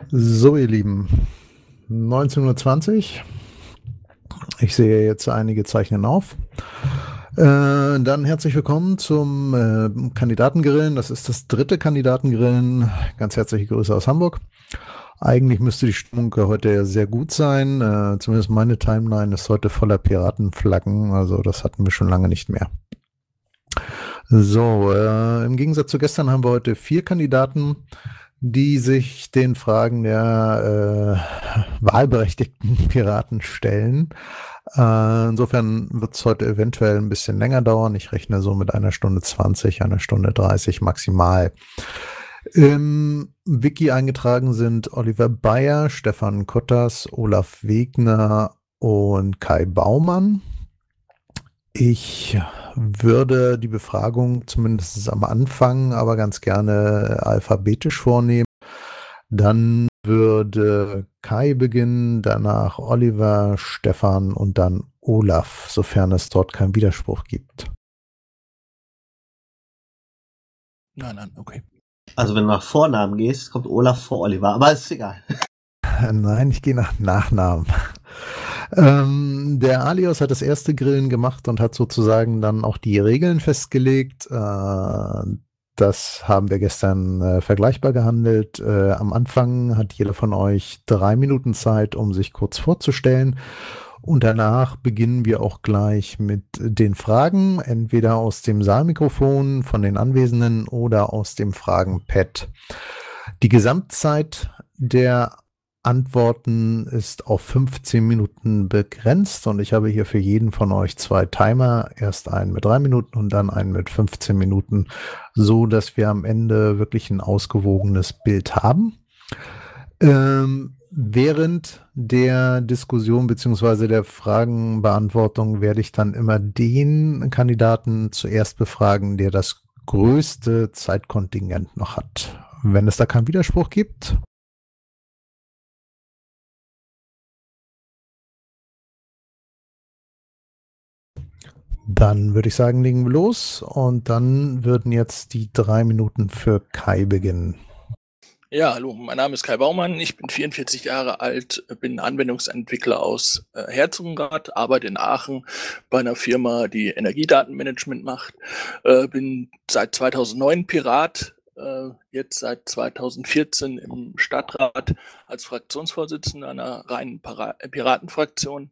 So, ihr Lieben, 19:20 Uhr. Ich sehe jetzt einige zeichnen auf. Dann herzlich willkommen zum Kandidatengrillen. Das ist das dritte Kandidatengrillen. Ganz herzliche Grüße aus Hamburg. Eigentlich müsste die Stimmung heute sehr gut sein. Zumindest meine Timeline ist heute voller Piratenflaggen. Also das hatten wir schon lange nicht mehr. So, im Gegensatz zu gestern haben wir heute 4 Kandidaten, die sich den Fragen der wahlberechtigten Piraten stellen. Insofern wird es heute eventuell ein bisschen länger dauern. Ich rechne so mit 1:20, 1:30 maximal. Im Wiki eingetragen sind Oliver Bayer, Stefan Kotters, Olaf Wegner und Kai Baumann. Ich würde die Befragung zumindest am Anfang aber ganz gerne alphabetisch vornehmen. Dann würde Kai beginnen, danach Oliver, Stefan und dann Olaf, sofern es dort keinen Widerspruch gibt. Nein, okay. Also wenn du nach Vornamen gehst, kommt Olaf vor Oliver, aber ist egal. Nein, ich gehe nach Nachnamen. Der Alios hat das erste Grillen gemacht und hat sozusagen dann auch die Regeln festgelegt. Das haben wir gestern vergleichbar gehandelt. Am Anfang hat jeder von euch 3 Minuten Zeit, um sich kurz vorzustellen. Und danach beginnen wir auch gleich mit den Fragen, entweder aus dem Saalmikrofon von den Anwesenden oder aus dem Fragenpad. Die Gesamtzeit der Antworten ist auf 15 Minuten begrenzt und ich habe hier für jeden von euch 2 Timer, erst einen mit 3 Minuten und dann einen mit 15 Minuten, so dass wir am Ende wirklich ein ausgewogenes Bild haben. Während der Diskussion bzw. der Fragenbeantwortung werde ich dann immer den Kandidaten zuerst befragen, der das größte Zeitkontingent noch hat. Wenn es da keinen Widerspruch gibt. Dann würde ich sagen, legen wir los und dann würden jetzt die 3 Minuten für Kai beginnen. Ja, hallo, mein Name ist Kai Baumann, ich bin 44 Jahre alt, bin Anwendungsentwickler aus Herzogenrath, arbeite in Aachen bei einer Firma, die Energiedatenmanagement macht, bin seit 2009 Pirat, jetzt seit 2014 im Stadtrat als Fraktionsvorsitzender einer reinen Piratenfraktion.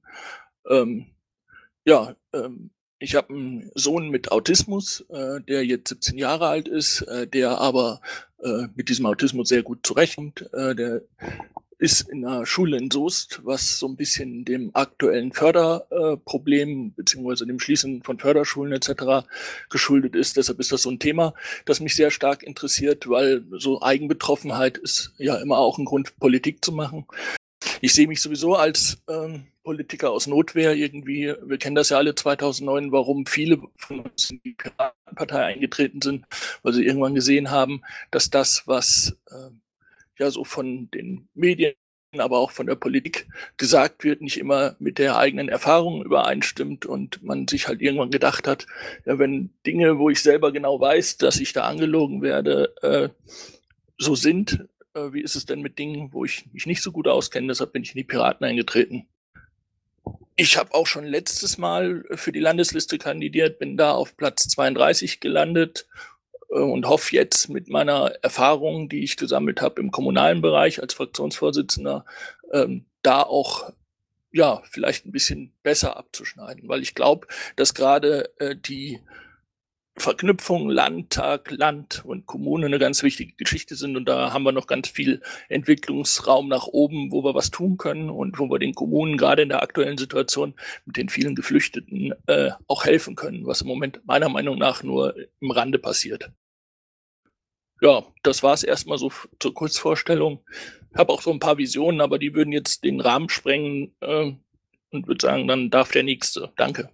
Ich habe einen Sohn mit Autismus, der jetzt 17 Jahre alt ist, der aber mit diesem Autismus sehr gut zurechtkommt. Der ist in einer Schule in Soest, was so ein bisschen dem aktuellen Förderproblem beziehungsweise dem Schließen von Förderschulen etc. geschuldet ist. Deshalb ist das so ein Thema, das mich sehr stark interessiert, weil so Eigenbetroffenheit ist ja immer auch ein Grund, Politik zu machen. Ich sehe mich sowieso als Politiker aus Notwehr irgendwie. Wir kennen das ja alle 2009, warum viele von uns in die Piratenpartei eingetreten sind, weil sie irgendwann gesehen haben, dass das, was ja so von den Medien, aber auch von der Politik gesagt wird, nicht immer mit der eigenen Erfahrung übereinstimmt und man sich halt irgendwann gedacht hat, ja, wenn Dinge, wo ich selber genau weiß, dass ich da angelogen werde, so sind, wie ist es denn mit Dingen, wo ich mich nicht so gut auskenne? Deshalb bin ich in die Piraten eingetreten. Ich habe auch schon letztes Mal für die Landesliste kandidiert, bin da auf Platz 32 gelandet und hoffe jetzt mit meiner Erfahrung, die ich gesammelt habe im kommunalen Bereich als Fraktionsvorsitzender, da auch ja vielleicht ein bisschen besser abzuschneiden, weil ich glaube, dass gerade die Verknüpfung Landtag, Land und Kommune eine ganz wichtige Geschichte sind und da haben wir noch ganz viel Entwicklungsraum nach oben, wo wir was tun können und wo wir den Kommunen gerade in der aktuellen Situation mit den vielen Geflüchteten auch helfen können, was im Moment meiner Meinung nach nur im Rande passiert. Ja, das war es erstmal so zur Kurzvorstellung. Ich habe auch so ein paar Visionen, aber die würden jetzt den Rahmen sprengen und würde sagen, dann darf der Nächste. Danke.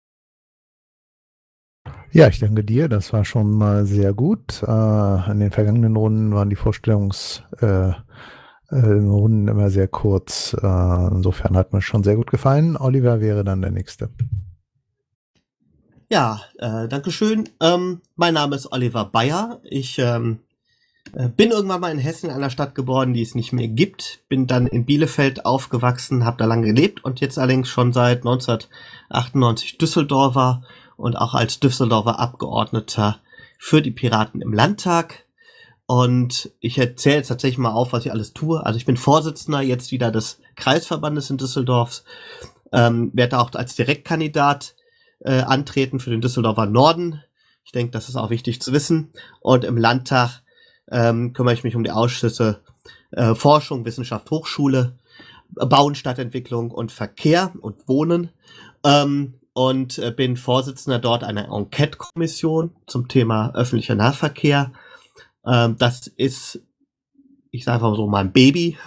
Ja, ich danke dir. Das war schon mal sehr gut. In den vergangenen Runden waren die Vorstellungsrunden immer sehr kurz. Insofern hat mir schon sehr gut gefallen. Oliver wäre dann der Nächste. Ja, danke schön. Mein Name ist Oliver Bayer. Ich Bin irgendwann mal in Hessen in einer Stadt geboren, die es nicht mehr gibt. Bin dann in Bielefeld aufgewachsen, habe da lange gelebt und jetzt allerdings schon seit 1998 Düsseldorfer und auch als Düsseldorfer Abgeordneter für die Piraten im Landtag. Und ich erzähle jetzt tatsächlich mal auf, was ich alles tue. Also ich bin Vorsitzender jetzt wieder des Kreisverbandes in Düsseldorf, werde auch als Direktkandidat antreten für den Düsseldorfer Norden. Ich denke, das ist auch wichtig zu wissen. Und im Landtag kümmere ich mich um die Ausschüsse Forschung, Wissenschaft, Hochschule, Bauen, Stadtentwicklung und Verkehr und Wohnen. Und bin Vorsitzender dort einer Enquete-Kommission zum Thema öffentlicher Nahverkehr. Das ist, ich sage einfach so, mein Baby.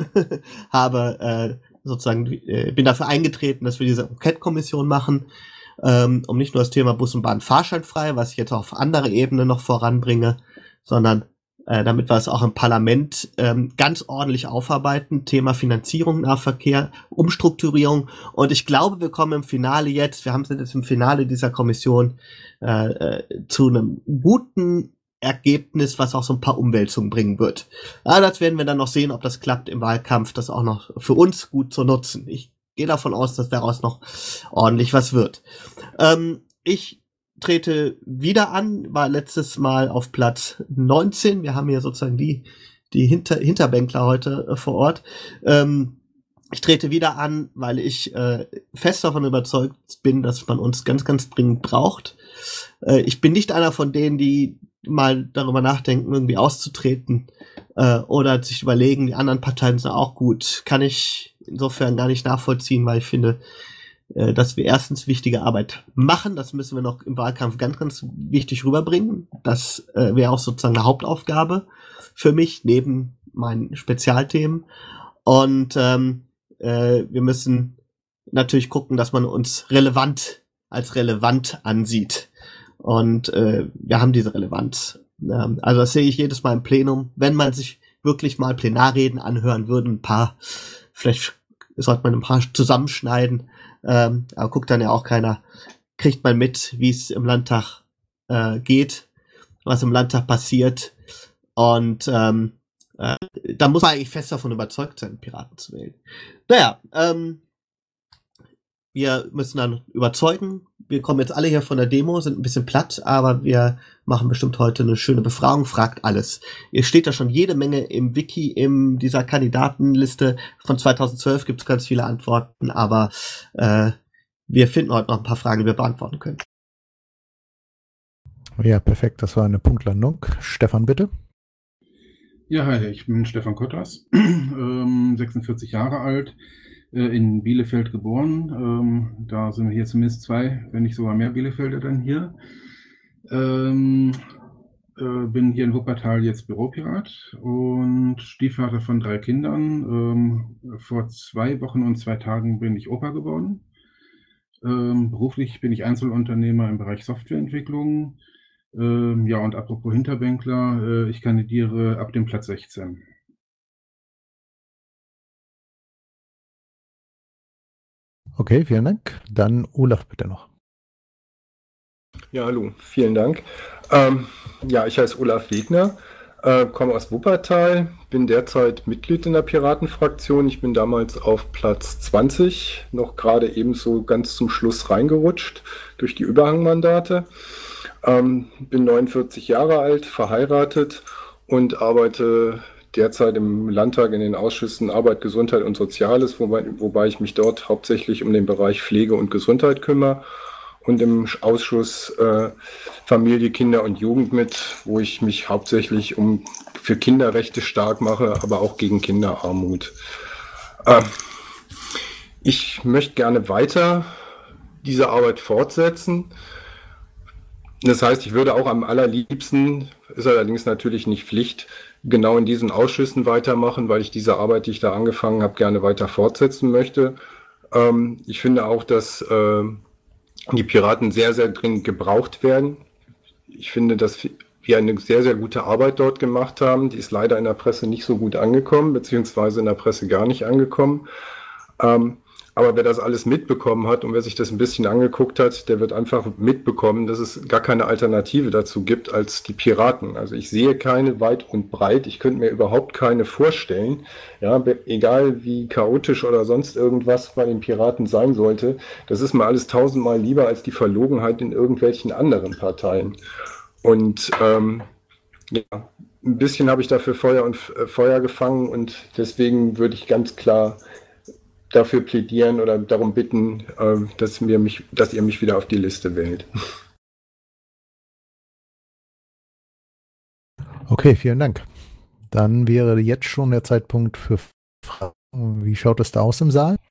Bin dafür eingetreten, dass wir diese Enquete-Kommission machen, um nicht nur das Thema Bus und Bahn fahrscheinfrei, was ich jetzt auf andere Ebene noch voranbringe, sondern damit wir es auch im Parlament ganz ordentlich aufarbeiten. Thema Finanzierung, Nahverkehr, Umstrukturierung. Und ich glaube, wir kommen im Finale jetzt, sind jetzt im Finale dieser Kommission zu einem guten Ergebnis, was auch so ein paar Umwälzungen bringen wird. Ja, das werden wir dann noch sehen, ob das klappt im Wahlkampf, das auch noch für uns gut zu nutzen. Ich gehe davon aus, dass daraus noch ordentlich was wird. Ich trete wieder an, war letztes Mal auf Platz 19. Wir haben hier sozusagen die Hinterbänkler heute vor Ort. Ich trete wieder an, weil ich fest davon überzeugt bin, dass man uns ganz, ganz dringend braucht. Ich bin nicht einer von denen, die mal darüber nachdenken, irgendwie auszutreten oder sich überlegen, die anderen Parteien sind auch gut. Kann ich insofern gar nicht nachvollziehen, weil ich finde, dass wir erstens wichtige Arbeit machen. Das müssen wir noch im Wahlkampf ganz, ganz wichtig rüberbringen. Das wäre auch sozusagen eine Hauptaufgabe für mich, neben meinen Spezialthemen. Und wir müssen natürlich gucken, dass man uns als relevant ansieht. Und wir haben diese Relevanz. Also das sehe ich jedes Mal im Plenum. Wenn man sich wirklich mal Plenarreden anhören würde, vielleicht sollte man ein paar zusammenschneiden, aber guckt dann ja auch keiner, kriegt man mit, wie es im Landtag geht, was im Landtag passiert. Und da muss man eigentlich fest davon überzeugt sein, Piraten zu wählen. Naja, wir müssen dann überzeugen. Wir kommen jetzt alle hier von der Demo, sind ein bisschen platt, aber wir machen bestimmt heute eine schöne Befragung, fragt alles. Ihr steht da schon jede Menge im Wiki, in dieser Kandidatenliste von 2012 gibt es ganz viele Antworten, aber wir finden heute noch ein paar Fragen, die wir beantworten können. Ja, perfekt, das war eine Punktlandung. Stefan, bitte. Ja, hi, ich bin Stefan Kotters, 46 Jahre alt, in Bielefeld geboren. Da sind wir hier zumindest 2, wenn nicht sogar mehr Bielefelder dann hier. Bin hier in Wuppertal jetzt Büropirat und Stiefvater von 3 Kindern. Vor 2 Wochen und 2 Tagen bin ich Opa geworden. Beruflich bin ich Einzelunternehmer im Bereich Softwareentwicklung. Ja, und apropos Hinterbänkler, ich kandidiere ab dem Platz 16. Okay, vielen Dank. Dann Olaf bitte noch. Ja, hallo, vielen Dank. Ja, ich heiße Olaf Wegner, komme aus Wuppertal, bin derzeit Mitglied in der Piratenfraktion. Ich bin damals auf Platz 20, noch gerade ebenso ganz zum Schluss reingerutscht durch die Überhangmandate. Bin 49 Jahre alt, verheiratet und arbeite derzeit im Landtag in den Ausschüssen Arbeit, Gesundheit und Soziales, wobei ich mich dort hauptsächlich um den Bereich Pflege und Gesundheit kümmere und im Ausschuss Familie, Kinder und Jugend wo ich mich hauptsächlich für Kinderrechte stark mache, aber auch gegen Kinderarmut. Ich möchte gerne weiter diese Arbeit fortsetzen. Das heißt, ich würde auch am allerliebsten, ist allerdings natürlich nicht Pflicht, genau in diesen Ausschüssen weitermachen, weil ich diese Arbeit, die ich da angefangen habe, gerne weiter fortsetzen möchte. Ich finde auch, dass die Piraten sehr, sehr dringend gebraucht werden. Ich finde, dass wir eine sehr, sehr gute Arbeit dort gemacht haben. Die ist leider in der Presse nicht so gut angekommen, beziehungsweise in der Presse gar nicht angekommen. Aber wer das alles mitbekommen hat und wer sich das ein bisschen angeguckt hat, der wird einfach mitbekommen, dass es gar keine Alternative dazu gibt als die Piraten. Also ich sehe keine weit und breit. Ich könnte mir überhaupt keine vorstellen. Ja, egal wie chaotisch oder sonst irgendwas bei den Piraten sein sollte. Das ist mir alles tausendmal lieber als die Verlogenheit in irgendwelchen anderen Parteien. Und ja, ein bisschen habe ich dafür Feuer und Feuer gefangen und deswegen würde ich ganz klar dafür plädieren oder darum bitten, dass ihr mich wieder auf die Liste wählt. Okay, vielen Dank. Dann wäre jetzt schon der Zeitpunkt für Fragen. Wie schaut es da aus im Saal?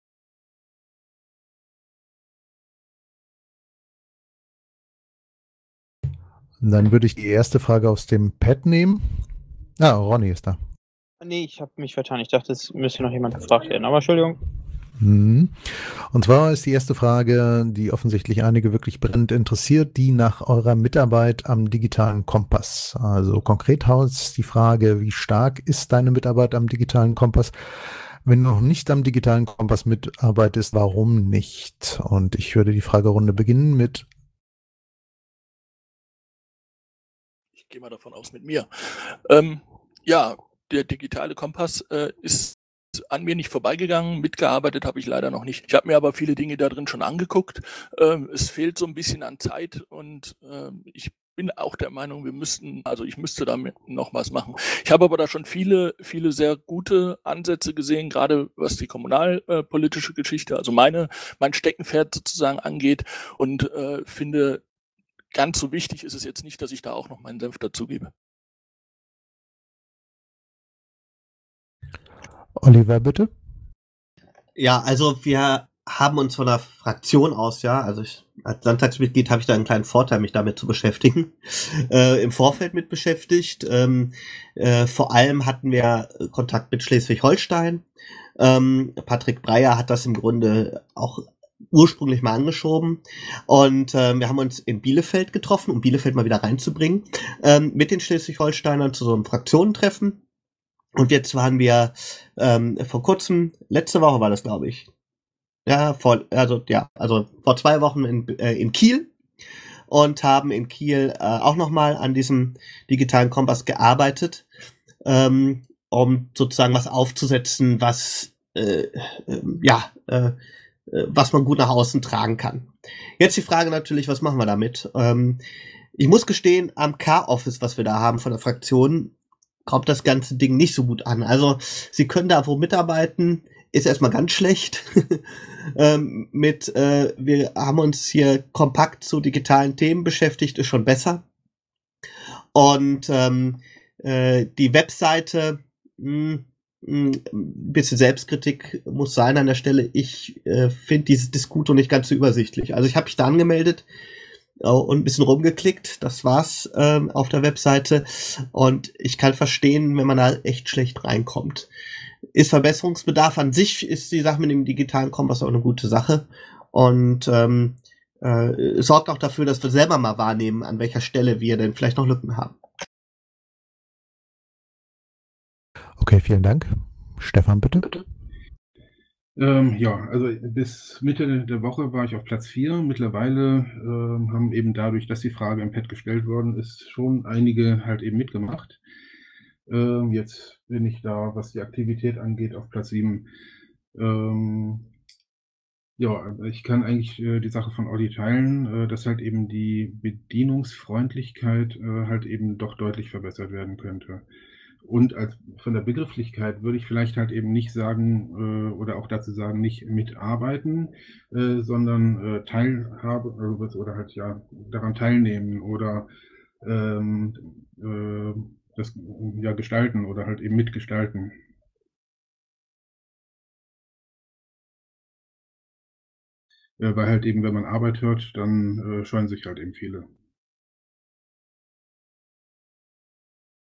Dann würde ich die erste Frage aus dem Pad nehmen. Ah, Ronny ist da. Nee, ich habe mich vertan. Ich dachte, es müsste noch jemand gefragt werden. Aber Entschuldigung. Und zwar ist die erste Frage, die offensichtlich einige wirklich brennend interessiert, die nach eurer Mitarbeit am digitalen Kompass. Also konkret heißt die Frage, wie stark ist deine Mitarbeit am digitalen Kompass? Wenn du noch nicht am digitalen Kompass mitarbeitest, warum nicht? Und ich würde die Fragerunde beginnen mit... Ich gehe mal davon aus mit mir. Ja, der digitale Kompass ist an mir nicht vorbeigegangen, mitgearbeitet habe ich leider noch nicht. Ich habe mir aber viele Dinge da drin schon angeguckt. Es fehlt so ein bisschen an Zeit und ich bin auch der Meinung, ich müsste damit noch was machen. Ich habe aber da schon viele sehr gute Ansätze gesehen, gerade was die kommunalpolitische Geschichte, also mein Steckenpferd sozusagen angeht und finde, ganz so wichtig ist es jetzt nicht, dass ich da auch noch meinen Senf dazugebe. Oliver, bitte. Ja, also wir haben uns von der Fraktion aus, ja, also als Landtagsmitglied habe ich da einen kleinen Vorteil, mich damit zu beschäftigen, im Vorfeld mit beschäftigt. Vor allem hatten wir Kontakt mit Schleswig-Holstein. Patrick Breyer hat das im Grunde auch ursprünglich mal angeschoben und wir haben uns in Bielefeld getroffen, um Bielefeld mal wieder reinzubringen, mit den Schleswig-Holsteinern zu so einem Fraktionentreffen. Und jetzt waren wir vor kurzem, letzte Woche war das, glaube ich, vor 2 Wochen in Kiel und haben in Kiel auch nochmal an diesem digitalen Kompass gearbeitet, um sozusagen was aufzusetzen, was man gut nach außen tragen kann. Jetzt die Frage natürlich, was machen wir damit? Ich muss gestehen, am K-Office, was wir da haben von der Fraktion, kommt das ganze Ding nicht so gut an. Also sie können da wo mitarbeiten, ist erstmal ganz schlecht. Wir haben uns hier kompakt zu digitalen Themen beschäftigt, ist schon besser. Und die Webseite, ein bisschen Selbstkritik muss sein an der Stelle. Ich finde dieses Discuto nicht ganz so übersichtlich. Also ich habe mich da angemeldet und ein bisschen rumgeklickt, das war's auf der Webseite. Und ich kann verstehen, wenn man da echt schlecht reinkommt. Ist Verbesserungsbedarf an sich, ist die Sache mit dem digitalen Kompass auch eine gute Sache. Und sorgt auch dafür, dass wir selber mal wahrnehmen, an welcher Stelle wir denn vielleicht noch Lücken haben. Okay, vielen Dank. Stefan, bitte. Also bis Mitte der Woche war ich auf Platz 4. Mittlerweile haben eben dadurch, dass die Frage im Pad gestellt worden ist, schon einige halt eben mitgemacht. Jetzt bin ich da, was die Aktivität angeht, auf Platz 7. Ich kann eigentlich die Sache von Olli teilen, dass halt eben die Bedienungsfreundlichkeit halt eben doch deutlich verbessert werden könnte. Und von der Begrifflichkeit würde ich vielleicht halt eben nicht sagen oder auch dazu sagen, nicht mitarbeiten, sondern Teilhabe oder halt ja daran teilnehmen oder das ja gestalten oder halt eben mitgestalten. Weil halt eben, wenn man Arbeit hört, dann scheuen sich halt eben viele.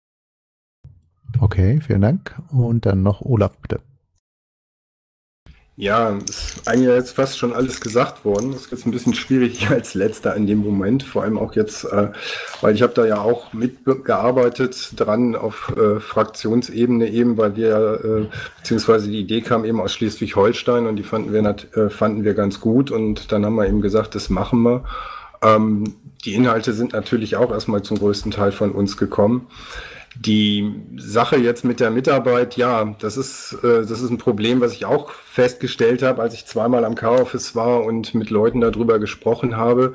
Okay, vielen Dank. Und dann noch Olaf, bitte. Ja, ist eigentlich jetzt fast schon alles gesagt worden. Das ist jetzt ein bisschen schwierig als Letzter in dem Moment, vor allem auch jetzt, weil ich habe da ja auch mitgearbeitet dran auf Fraktionsebene eben, weil wir, beziehungsweise die Idee kam eben aus Schleswig-Holstein und die fanden wir ganz gut und dann haben wir eben gesagt, das machen wir. Die Inhalte sind natürlich auch erstmal zum größten Teil von uns gekommen. Die Sache jetzt mit der Mitarbeit, ja, das ist ein Problem, was ich auch festgestellt habe, als ich zweimal am K-Office war und mit Leuten darüber gesprochen habe.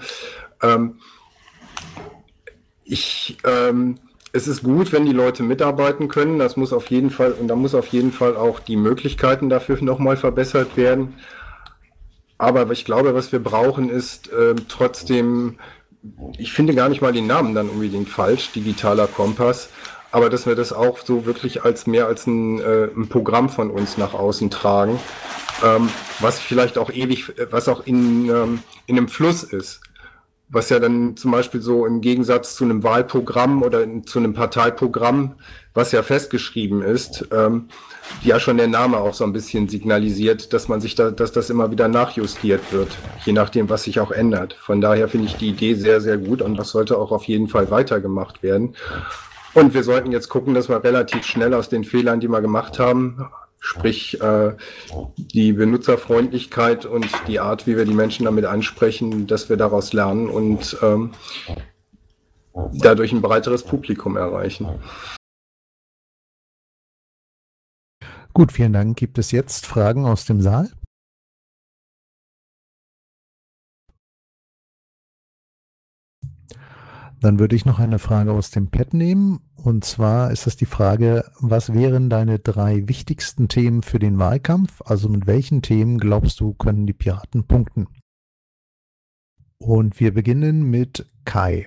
Es ist gut, wenn die Leute mitarbeiten können. Das muss auf jeden Fall, und da muss auf jeden Fall auch die Möglichkeiten dafür nochmal verbessert werden. Aber ich glaube, was wir brauchen, ist trotzdem, ich finde gar nicht mal den Namen dann unbedingt falsch, digitaler Kompass, aber dass wir das auch so wirklich als mehr als ein Programm von uns nach außen tragen, was vielleicht auch was auch in einem Fluss ist, was ja dann zum Beispiel so im Gegensatz zu einem Wahlprogramm oder zu einem Parteiprogramm, was ja festgeschrieben ist, ja schon der Name auch so ein bisschen signalisiert, dass dass das immer wieder nachjustiert wird, je nachdem, was sich auch ändert. Von daher finde ich die Idee sehr, sehr gut und das sollte auch auf jeden Fall weitergemacht werden. Und wir sollten jetzt gucken, dass wir relativ schnell aus den Fehlern, die wir gemacht haben, sprich die Benutzerfreundlichkeit und die Art, wie wir die Menschen damit ansprechen, dass wir daraus lernen und dadurch ein breiteres Publikum erreichen. Gut, vielen Dank. Gibt es jetzt Fragen aus dem Saal? Dann würde ich noch eine Frage aus dem Pad nehmen. Und zwar ist das die Frage, was wären deine 3 wichtigsten Themen für den Wahlkampf? Also mit welchen Themen glaubst du, können die Piraten punkten? Und wir beginnen mit Kai.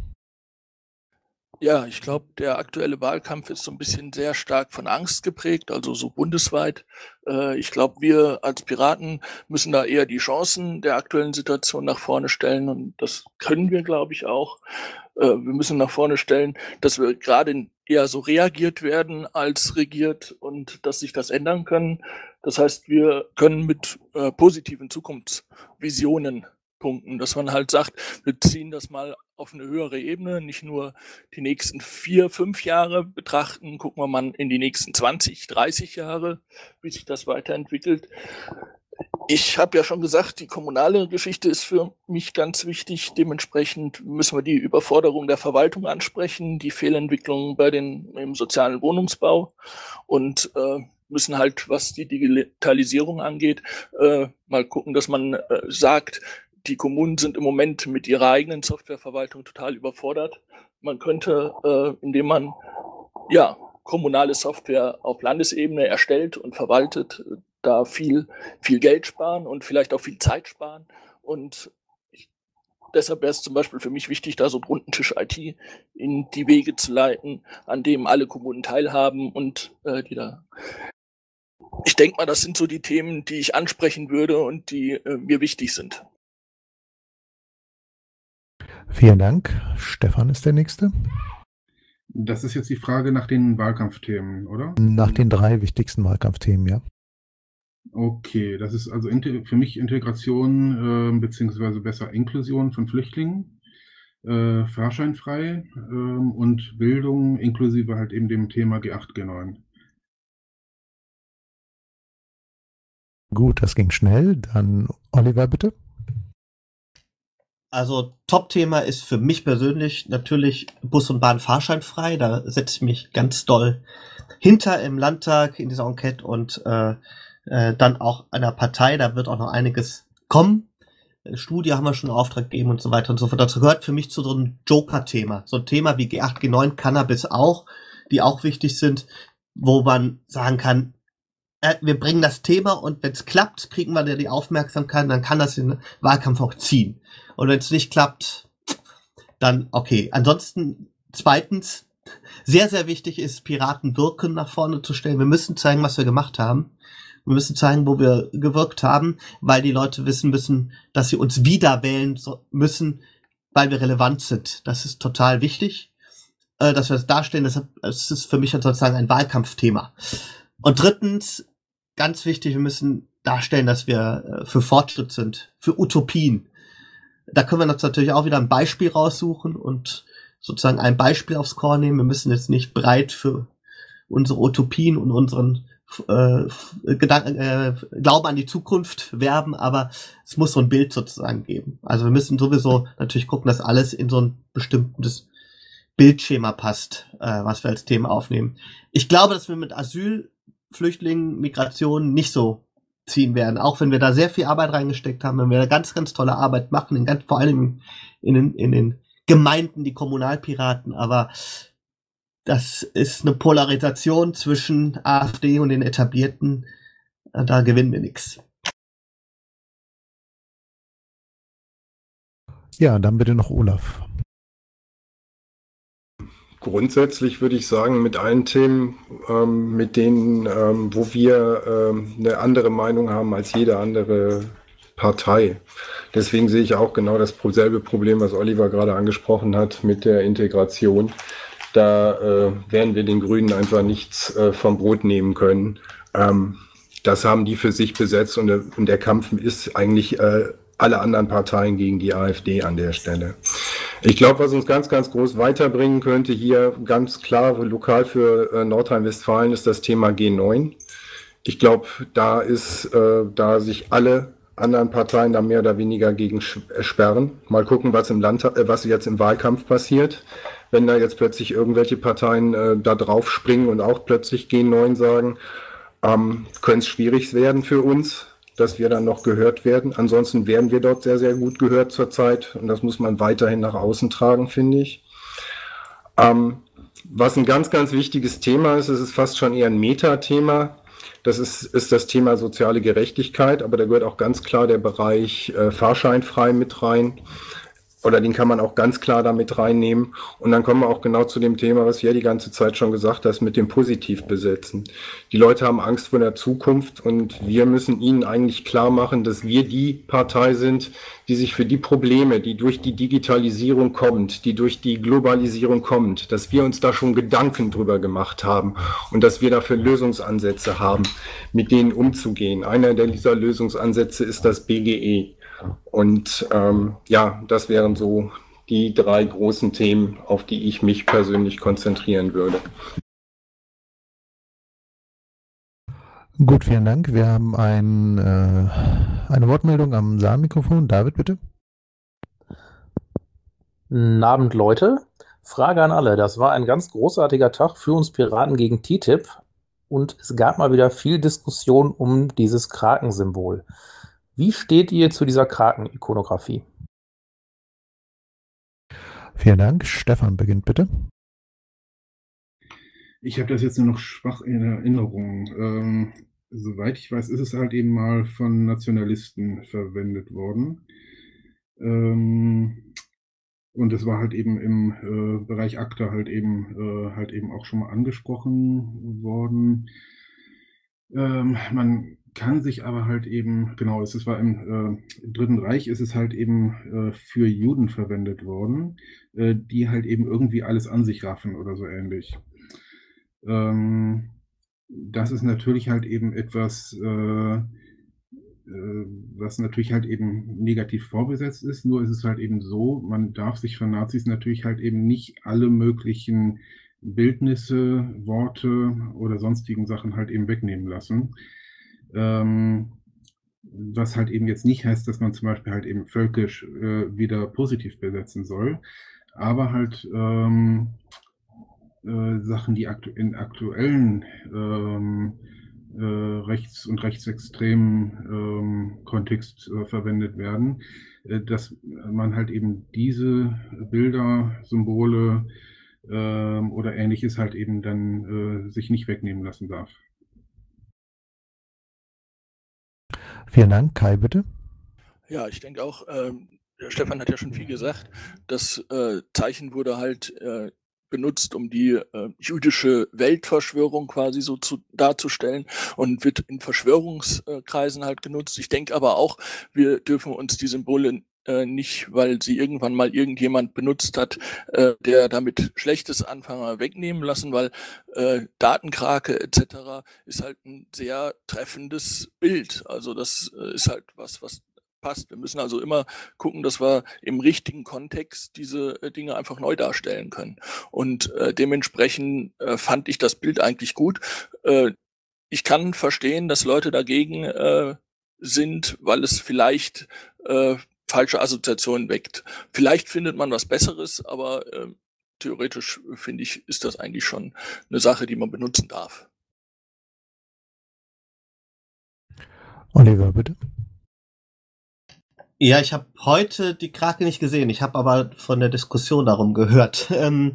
Ja, ich glaube, der aktuelle Wahlkampf ist so ein bisschen sehr stark von Angst geprägt, also so bundesweit. Ich glaube, wir als Piraten müssen da eher die Chancen der aktuellen Situation nach vorne stellen und das können wir, glaube ich, auch. Wir müssen nach vorne stellen, dass wir gerade eher so reagiert werden als regiert und dass sich das ändern können. Das heißt, wir können mit positiven Zukunftsvisionen punkten, dass man halt sagt, wir ziehen das mal auf eine höhere Ebene, nicht nur die nächsten 4, 5 Jahre betrachten, gucken wir mal in die nächsten 20, 30 Jahre, wie sich das weiterentwickelt. Ich habe ja schon gesagt, die kommunale Geschichte ist für mich ganz wichtig. Dementsprechend müssen wir die Überforderung der Verwaltung ansprechen, die Fehlentwicklung im sozialen Wohnungsbau und müssen halt, was die Digitalisierung angeht, mal gucken, dass man sagt, die Kommunen sind im Moment mit ihrer eigenen Softwareverwaltung total überfordert. Man könnte, indem man kommunale Software auf Landesebene erstellt und verwaltet, da viel Geld sparen und vielleicht auch viel Zeit sparen. Und deshalb wäre es zum Beispiel für mich wichtig, da so einen runden Tisch IT in die Wege zu leiten, an dem alle Kommunen teilhaben und die da. Ich denke mal, das sind so die Themen, die ich ansprechen würde und die mir wichtig sind. Vielen Dank. Stefan ist der Nächste. Das ist jetzt die Frage nach den Wahlkampfthemen, oder? Nach den 3 wichtigsten Wahlkampfthemen, ja. Okay, das ist also für mich Integration beziehungsweise besser Inklusion von Flüchtlingen, fahrscheinfrei und Bildung inklusive halt eben dem Thema G8, G9. Gut, das ging schnell. Dann Oliver, bitte. Also Top-Thema ist für mich persönlich natürlich Bus und Bahn fahrscheinfrei. Da setze ich mich ganz doll hinter im Landtag in dieser Enquete und dann auch einer Partei. Da wird auch noch einiges kommen. Studie haben wir schon in Auftrag gegeben und so weiter und so fort. Das gehört für mich zu so einem Joker-Thema. So ein Thema wie G8, G9, Cannabis auch, die auch wichtig sind, wo man sagen kann, wir bringen das Thema und wenn es klappt, kriegen wir die Aufmerksamkeit, dann kann das den Wahlkampf auch ziehen. Und wenn es nicht klappt, dann okay. Ansonsten, zweitens, sehr, sehr wichtig ist, Piraten wirken nach vorne zu stellen. Wir müssen zeigen, was wir gemacht haben. Wir müssen zeigen, wo wir gewirkt haben, weil die Leute wissen müssen, dass sie uns wieder wählen müssen, weil wir relevant sind. Das ist total wichtig, dass wir das darstellen. Das ist für mich sozusagen ein Wahlkampfthema. Und drittens, ganz wichtig, wir müssen darstellen, dass wir für Fortschritt sind, für Utopien. Da können wir uns natürlich auch wieder ein Beispiel raussuchen und sozusagen ein Beispiel aufs Korn nehmen. Wir müssen jetzt nicht breit für unsere Utopien und unseren Glauben an die Zukunft werben, aber es muss so ein Bild sozusagen geben. Also wir müssen sowieso natürlich gucken, dass alles in so ein bestimmtes Bildschema passt, was wir als Thema aufnehmen. Ich glaube, dass wir mit Asyl, Flüchtlingen, Migration nicht so ziehen werden, auch wenn wir da sehr viel Arbeit reingesteckt haben, wenn wir da ganz, ganz tolle Arbeit machen, vor allem in den Gemeinden, die Kommunalpiraten, aber das ist eine Polarisation zwischen AfD und den Etablierten, da gewinnen wir nichts. Ja, dann bitte noch Olaf. Grundsätzlich würde ich sagen, mit allen Themen, mit denen, wo wir eine andere Meinung haben als jede andere Partei. Deswegen sehe ich auch genau dasselbe Problem, was Oliver gerade angesprochen hat mit der Integration. Da werden wir den Grünen einfach nichts vom Brot nehmen können. Das haben die für sich besetzt und der Kampf ist eigentlich alle anderen Parteien gegen die AfD an der Stelle. Ich glaube, was uns ganz, ganz groß weiterbringen könnte, hier ganz klar lokal für Nordrhein-Westfalen, ist das Thema G9. Ich glaube, da sich alle anderen Parteien da mehr oder weniger gegen sperren. Mal gucken, was jetzt im Wahlkampf passiert. Wenn da jetzt plötzlich irgendwelche Parteien da drauf springen und auch plötzlich G9 sagen, könnte es schwierig werden für uns, dass wir dann noch gehört werden. Ansonsten werden wir dort sehr, sehr gut gehört zurzeit und das muss man weiterhin nach außen tragen, finde ich. Was ein ganz, ganz wichtiges Thema ist, es ist fast schon eher ein Metathema. Das ist das Thema soziale Gerechtigkeit, aber da gehört auch ganz klar der Bereich fahrscheinfrei mit rein. Oder den kann man auch ganz klar damit reinnehmen. Und dann kommen wir auch genau zu dem Thema, was ihr die ganze Zeit schon gesagt hast, mit dem Positivbesetzen. Die Leute haben Angst vor der Zukunft und wir müssen ihnen eigentlich klar machen, dass wir die Partei sind, die sich für die Probleme, die durch die Digitalisierung kommt, die durch die Globalisierung kommt, dass wir uns da schon Gedanken drüber gemacht haben und dass wir dafür Lösungsansätze haben, mit denen umzugehen. Einer dieser Lösungsansätze ist das BGE. Und das wären so die 3 großen Themen, auf die ich mich persönlich konzentrieren würde. Gut, vielen Dank. Wir haben eine Wortmeldung am Saalmikrofon. David, bitte. Guten Abend, Leute. Frage an alle. Das war ein ganz großartiger Tag für uns Piraten gegen TTIP und es gab mal wieder viel Diskussion um dieses Krakensymbol. Wie steht ihr zu dieser Kraken-Ikonografie? Vielen Dank. Stefan beginnt bitte. Ich habe das jetzt nur noch schwach in Erinnerung. Soweit ich weiß, ist es halt eben mal von Nationalisten verwendet worden. Und es war halt eben im Bereich ACTA halt eben auch schon mal angesprochen worden. Man kann sich aber halt eben, genau, es war im Dritten Reich, ist es halt eben für Juden verwendet worden, die halt eben irgendwie alles an sich raffen oder so ähnlich. Das ist natürlich halt eben etwas, was natürlich halt eben negativ vorbesetzt ist, nur ist es halt eben so, man darf sich von Nazis natürlich halt eben nicht alle möglichen Bildnisse, Worte oder sonstigen Sachen halt eben wegnehmen lassen. Was halt eben jetzt nicht heißt, dass man zum Beispiel halt eben völkisch wieder positiv besetzen soll, aber halt Sachen, die in aktuellen rechts- und rechtsextremen Kontext verwendet werden, dass man halt eben diese Bilder, Symbole oder Ähnliches halt eben dann sich nicht wegnehmen lassen darf. Vielen Dank. Kai, bitte. Ja, ich denke auch, der Stefan hat ja schon viel gesagt, das Zeichen wurde halt benutzt, um die jüdische Weltverschwörung quasi so darzustellen und wird in Verschwörungskreisen halt genutzt. Ich denke aber auch, wir dürfen uns die Symbole nicht, weil sie irgendwann mal irgendjemand benutzt hat, der damit Schlechtes Anfänger wegnehmen lassen, weil Datenkrake etc. ist halt ein sehr treffendes Bild. Also das ist halt was passt. Wir müssen also immer gucken, dass wir im richtigen Kontext diese Dinge einfach neu darstellen können. Und dementsprechend fand ich das Bild eigentlich gut. Ich kann verstehen, dass Leute dagegen sind, weil es vielleicht falsche Assoziationen weckt. Vielleicht findet man was Besseres, aber theoretisch finde ich, ist das eigentlich schon eine Sache, die man benutzen darf. Oliver, bitte. Ja, ich habe heute die Krake nicht gesehen. Ich habe aber von der Diskussion darum gehört.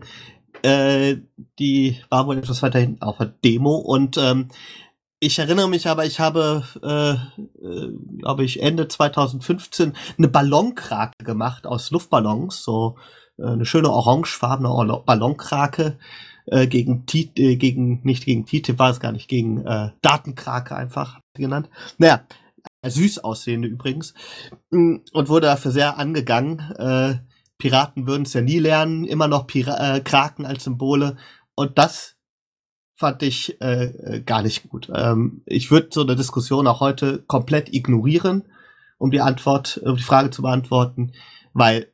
Die war wohl etwas weiter hinten auf der Demo und ich erinnere mich aber, ich habe, glaube ich, Ende 2015 eine Ballonkrake gemacht aus Luftballons, so eine schöne orangefarbene Ballonkrake gegen TTIP war es gar nicht, gegen Datenkrake einfach genannt. Naja, süß aussehende übrigens. Und wurde dafür sehr angegangen. Piraten würden es ja nie lernen, immer noch Kraken als Symbole. Und das fand ich gar nicht gut. Ich würde so eine Diskussion auch heute komplett ignorieren, um die Frage zu beantworten, weil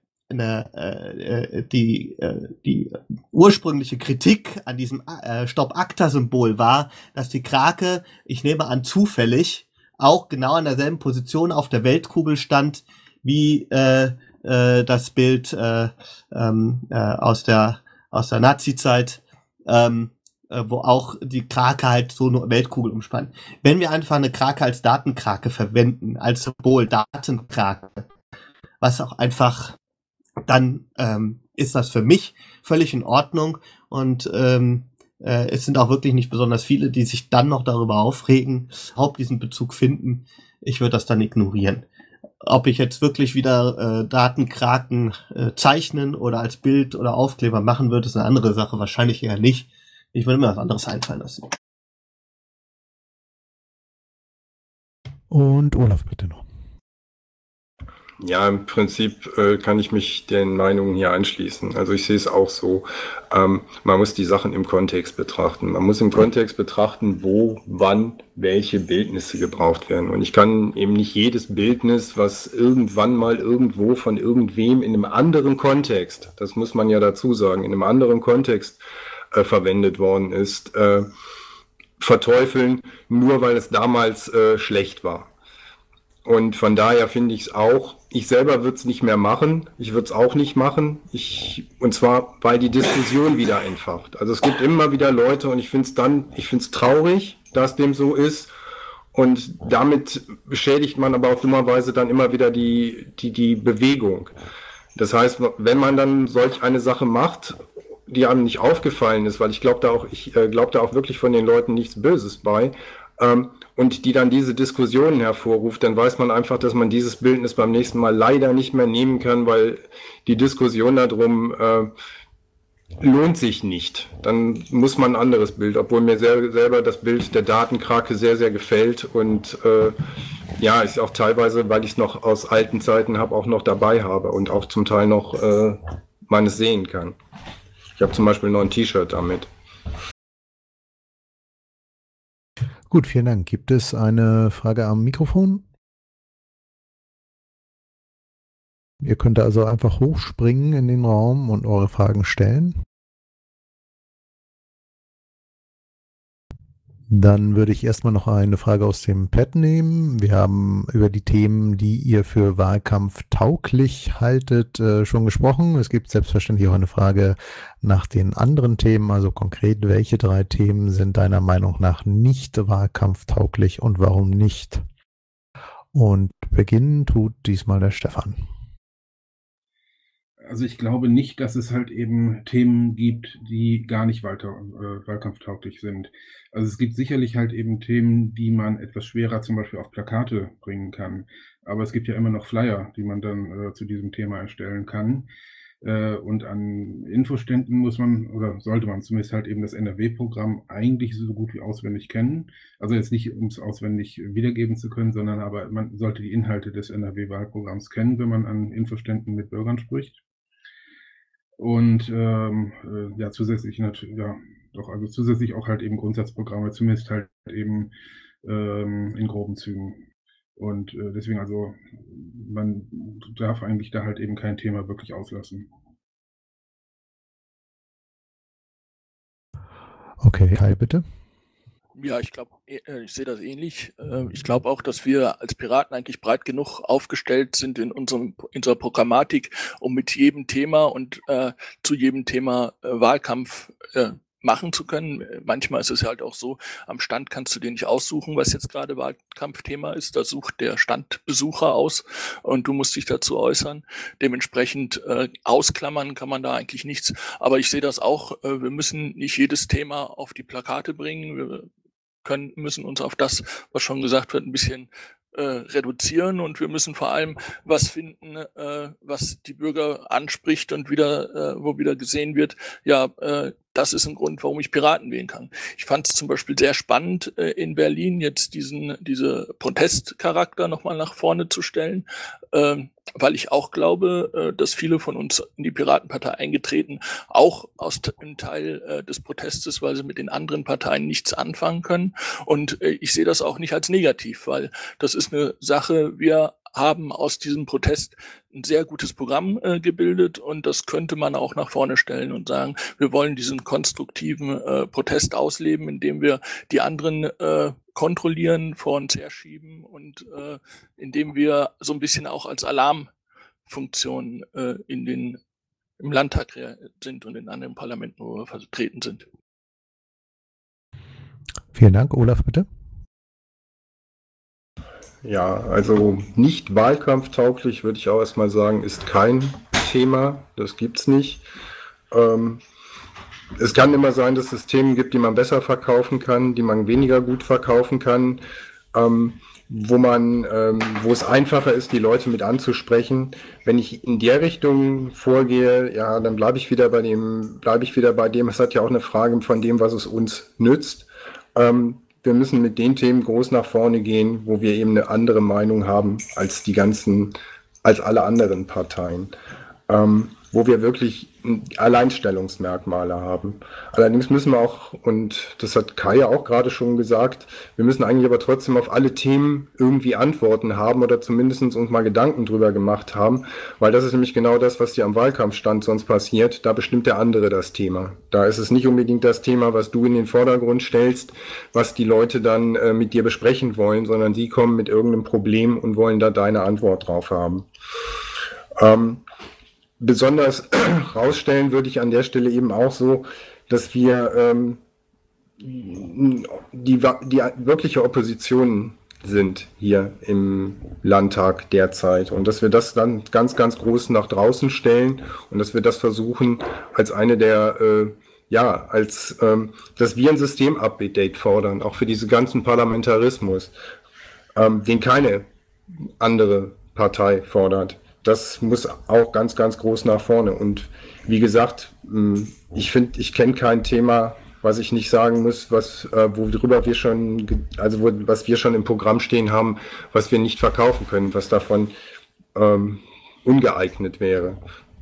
die ursprüngliche Kritik an diesem Stop-Acta-Symbol war, dass die Krake, ich nehme an zufällig, auch genau an derselben Position auf der Weltkugel stand, wie das Bild aus der Nazi-Zeit, wo auch die Krake halt so eine Weltkugel umspannt. Wenn wir einfach eine Krake als Datenkrake verwenden, als Symbol Datenkrake, was auch einfach, dann ist das für mich völlig in Ordnung und es sind auch wirklich nicht besonders viele, die sich dann noch darüber aufregen, überhaupt diesen Bezug finden. Ich würde das dann ignorieren. Ob ich jetzt wirklich wieder Datenkraken zeichnen oder als Bild oder Aufkleber machen würde, ist eine andere Sache. Wahrscheinlich eher nicht. Ich würde mir was anderes einfallen lassen. Und Olaf, bitte noch. Ja, im Prinzip kann ich mich den Meinungen hier anschließen. Also ich sehe es auch so. Man muss die Sachen im Kontext betrachten. Man muss im Kontext betrachten, wo, wann, welche Bildnisse gebraucht werden. Und ich kann eben nicht jedes Bildnis, was irgendwann mal irgendwo von irgendwem in einem anderen Kontext, das muss man ja dazu sagen, in einem anderen Kontext verwendet worden ist, verteufeln, nur weil es damals schlecht war. Und von daher finde ich es auch, ich selber würde es nicht mehr machen, ich würde es auch nicht machen, und zwar, weil die Diskussion wieder entfacht. Also es gibt immer wieder Leute und ich finde es traurig, dass dem so ist und damit beschädigt man aber auch dummerweise dann immer wieder die Bewegung. Das heißt, wenn man dann solch eine Sache macht, die einem nicht aufgefallen ist, weil ich glaube da auch wirklich von den Leuten nichts Böses bei, und die dann diese Diskussionen hervorruft, dann weiß man einfach, dass man dieses Bildnis beim nächsten Mal leider nicht mehr nehmen kann, weil die Diskussion darum lohnt sich nicht. Dann muss man ein anderes Bild, obwohl mir selber das Bild der Datenkrake sehr, sehr gefällt und ja, ist auch teilweise, weil ich es noch aus alten Zeiten auch noch dabei habe und auch zum Teil noch man es sehen kann. Ich habe zum Beispiel noch ein T-Shirt damit. Gut, vielen Dank. Gibt es eine Frage am Mikrofon? Ihr könnt also einfach hochspringen in den Raum und eure Fragen stellen. Dann würde ich erstmal noch eine Frage aus dem Pad nehmen. Wir haben über die Themen, die ihr für Wahlkampf tauglich haltet, schon gesprochen. Es gibt selbstverständlich auch eine Frage nach den anderen Themen, also konkret, welche 3 Themen sind deiner Meinung nach nicht wahlkampftauglich und warum nicht? Und beginnen tut diesmal der Stefan. Also ich glaube nicht, dass es halt eben Themen gibt, die gar nicht wahlkampftauglich sind. Also es gibt sicherlich halt eben Themen, die man etwas schwerer zum Beispiel auf Plakate bringen kann. Aber es gibt ja immer noch Flyer, die man dann zu diesem Thema erstellen kann. Und an Infoständen muss man oder sollte man zumindest halt eben das NRW-Programm eigentlich so gut wie auswendig kennen. Also jetzt nicht, um es auswendig wiedergeben zu können, sondern aber man sollte die Inhalte des NRW-Wahlprogramms kennen, wenn man an Infoständen mit Bürgern spricht. Und ja, zusätzlich natürlich, ja, doch, also zusätzlich auch halt eben Grundsatzprogramme, zumindest halt eben in groben Zügen. Und deswegen also, man darf eigentlich da halt eben kein Thema wirklich auslassen. Okay, Kai, bitte. Ja, ich glaube, ich sehe das ähnlich. Ich glaube auch, dass wir als Piraten eigentlich breit genug aufgestellt sind in unserer Programmatik, um mit jedem Thema und zu jedem Thema Wahlkampf machen zu können. Manchmal ist es halt auch so, am Stand kannst du dir nicht aussuchen, was jetzt gerade Wahlkampfthema ist. Da sucht der Standbesucher aus und du musst dich dazu äußern. Dementsprechend ausklammern kann man da eigentlich nichts. Aber ich sehe das auch, wir müssen nicht jedes Thema auf die Plakate bringen. Wir müssen uns auf das, was schon gesagt wird, ein bisschen reduzieren, und wir müssen vor allem was finden, was die Bürger anspricht und wieder, wo wieder gesehen wird, ja, das ist ein Grund, warum ich Piraten wählen kann. Ich fand es zum Beispiel sehr spannend, in Berlin jetzt diese Protestcharakter nochmal nach vorne zu stellen, weil ich auch glaube, dass viele von uns in die Piratenpartei eingetreten, auch aus einem Teil des Protestes, weil sie mit den anderen Parteien nichts anfangen können. Und ich sehe das auch nicht als negativ, weil das ist eine Sache, wir haben aus diesem Protest ein sehr gutes Programm gebildet, und das könnte man auch nach vorne stellen und sagen, wir wollen diesen konstruktiven Protest ausleben, indem wir die anderen kontrollieren, vor uns herschieben und indem wir so ein bisschen auch als Alarmfunktion im Landtag sind und in anderen Parlamenten, wo wir vertreten sind. Vielen Dank. Olaf, bitte. Ja, also nicht wahlkampftauglich, würde ich auch erstmal sagen, ist kein Thema. Das gibt's nicht. Es kann immer sein, dass es Themen gibt, die man besser verkaufen kann, die man weniger gut verkaufen kann, wo es einfacher ist, die Leute mit anzusprechen. Wenn ich in der Richtung vorgehe, ja, dann bleibe ich wieder bei dem, es hat ja auch eine Frage von dem, was es uns nützt. Wir müssen mit den Themen groß nach vorne gehen, wo wir eben eine andere Meinung haben als alle anderen Parteien. Wo wir wirklich Alleinstellungsmerkmale haben. Allerdings müssen wir auch, und das hat Kai ja auch gerade schon gesagt, wir müssen eigentlich aber trotzdem auf alle Themen irgendwie Antworten haben oder zumindest uns mal Gedanken drüber gemacht haben, weil das ist nämlich genau das, was dir am Wahlkampfstand sonst passiert. Da bestimmt der andere das Thema. Da ist es nicht unbedingt das Thema, was du in den Vordergrund stellst, was die Leute dann mit dir besprechen wollen, sondern die kommen mit irgendeinem Problem und wollen da deine Antwort drauf haben. Besonders rausstellen würde ich an der Stelle eben auch so, dass wir die wirkliche Opposition sind hier im Landtag derzeit und dass wir das dann ganz, ganz groß nach draußen stellen und dass wir das versuchen als eine der, dass wir ein System-Update fordern, auch für diesen ganzen Parlamentarismus, den keine andere Partei fordert. Das muss auch ganz, ganz groß nach vorne. Und wie gesagt, ich kenne kein Thema, was ich nicht sagen muss, was wir schon im Programm stehen haben, was wir nicht verkaufen können, was davon ungeeignet wäre.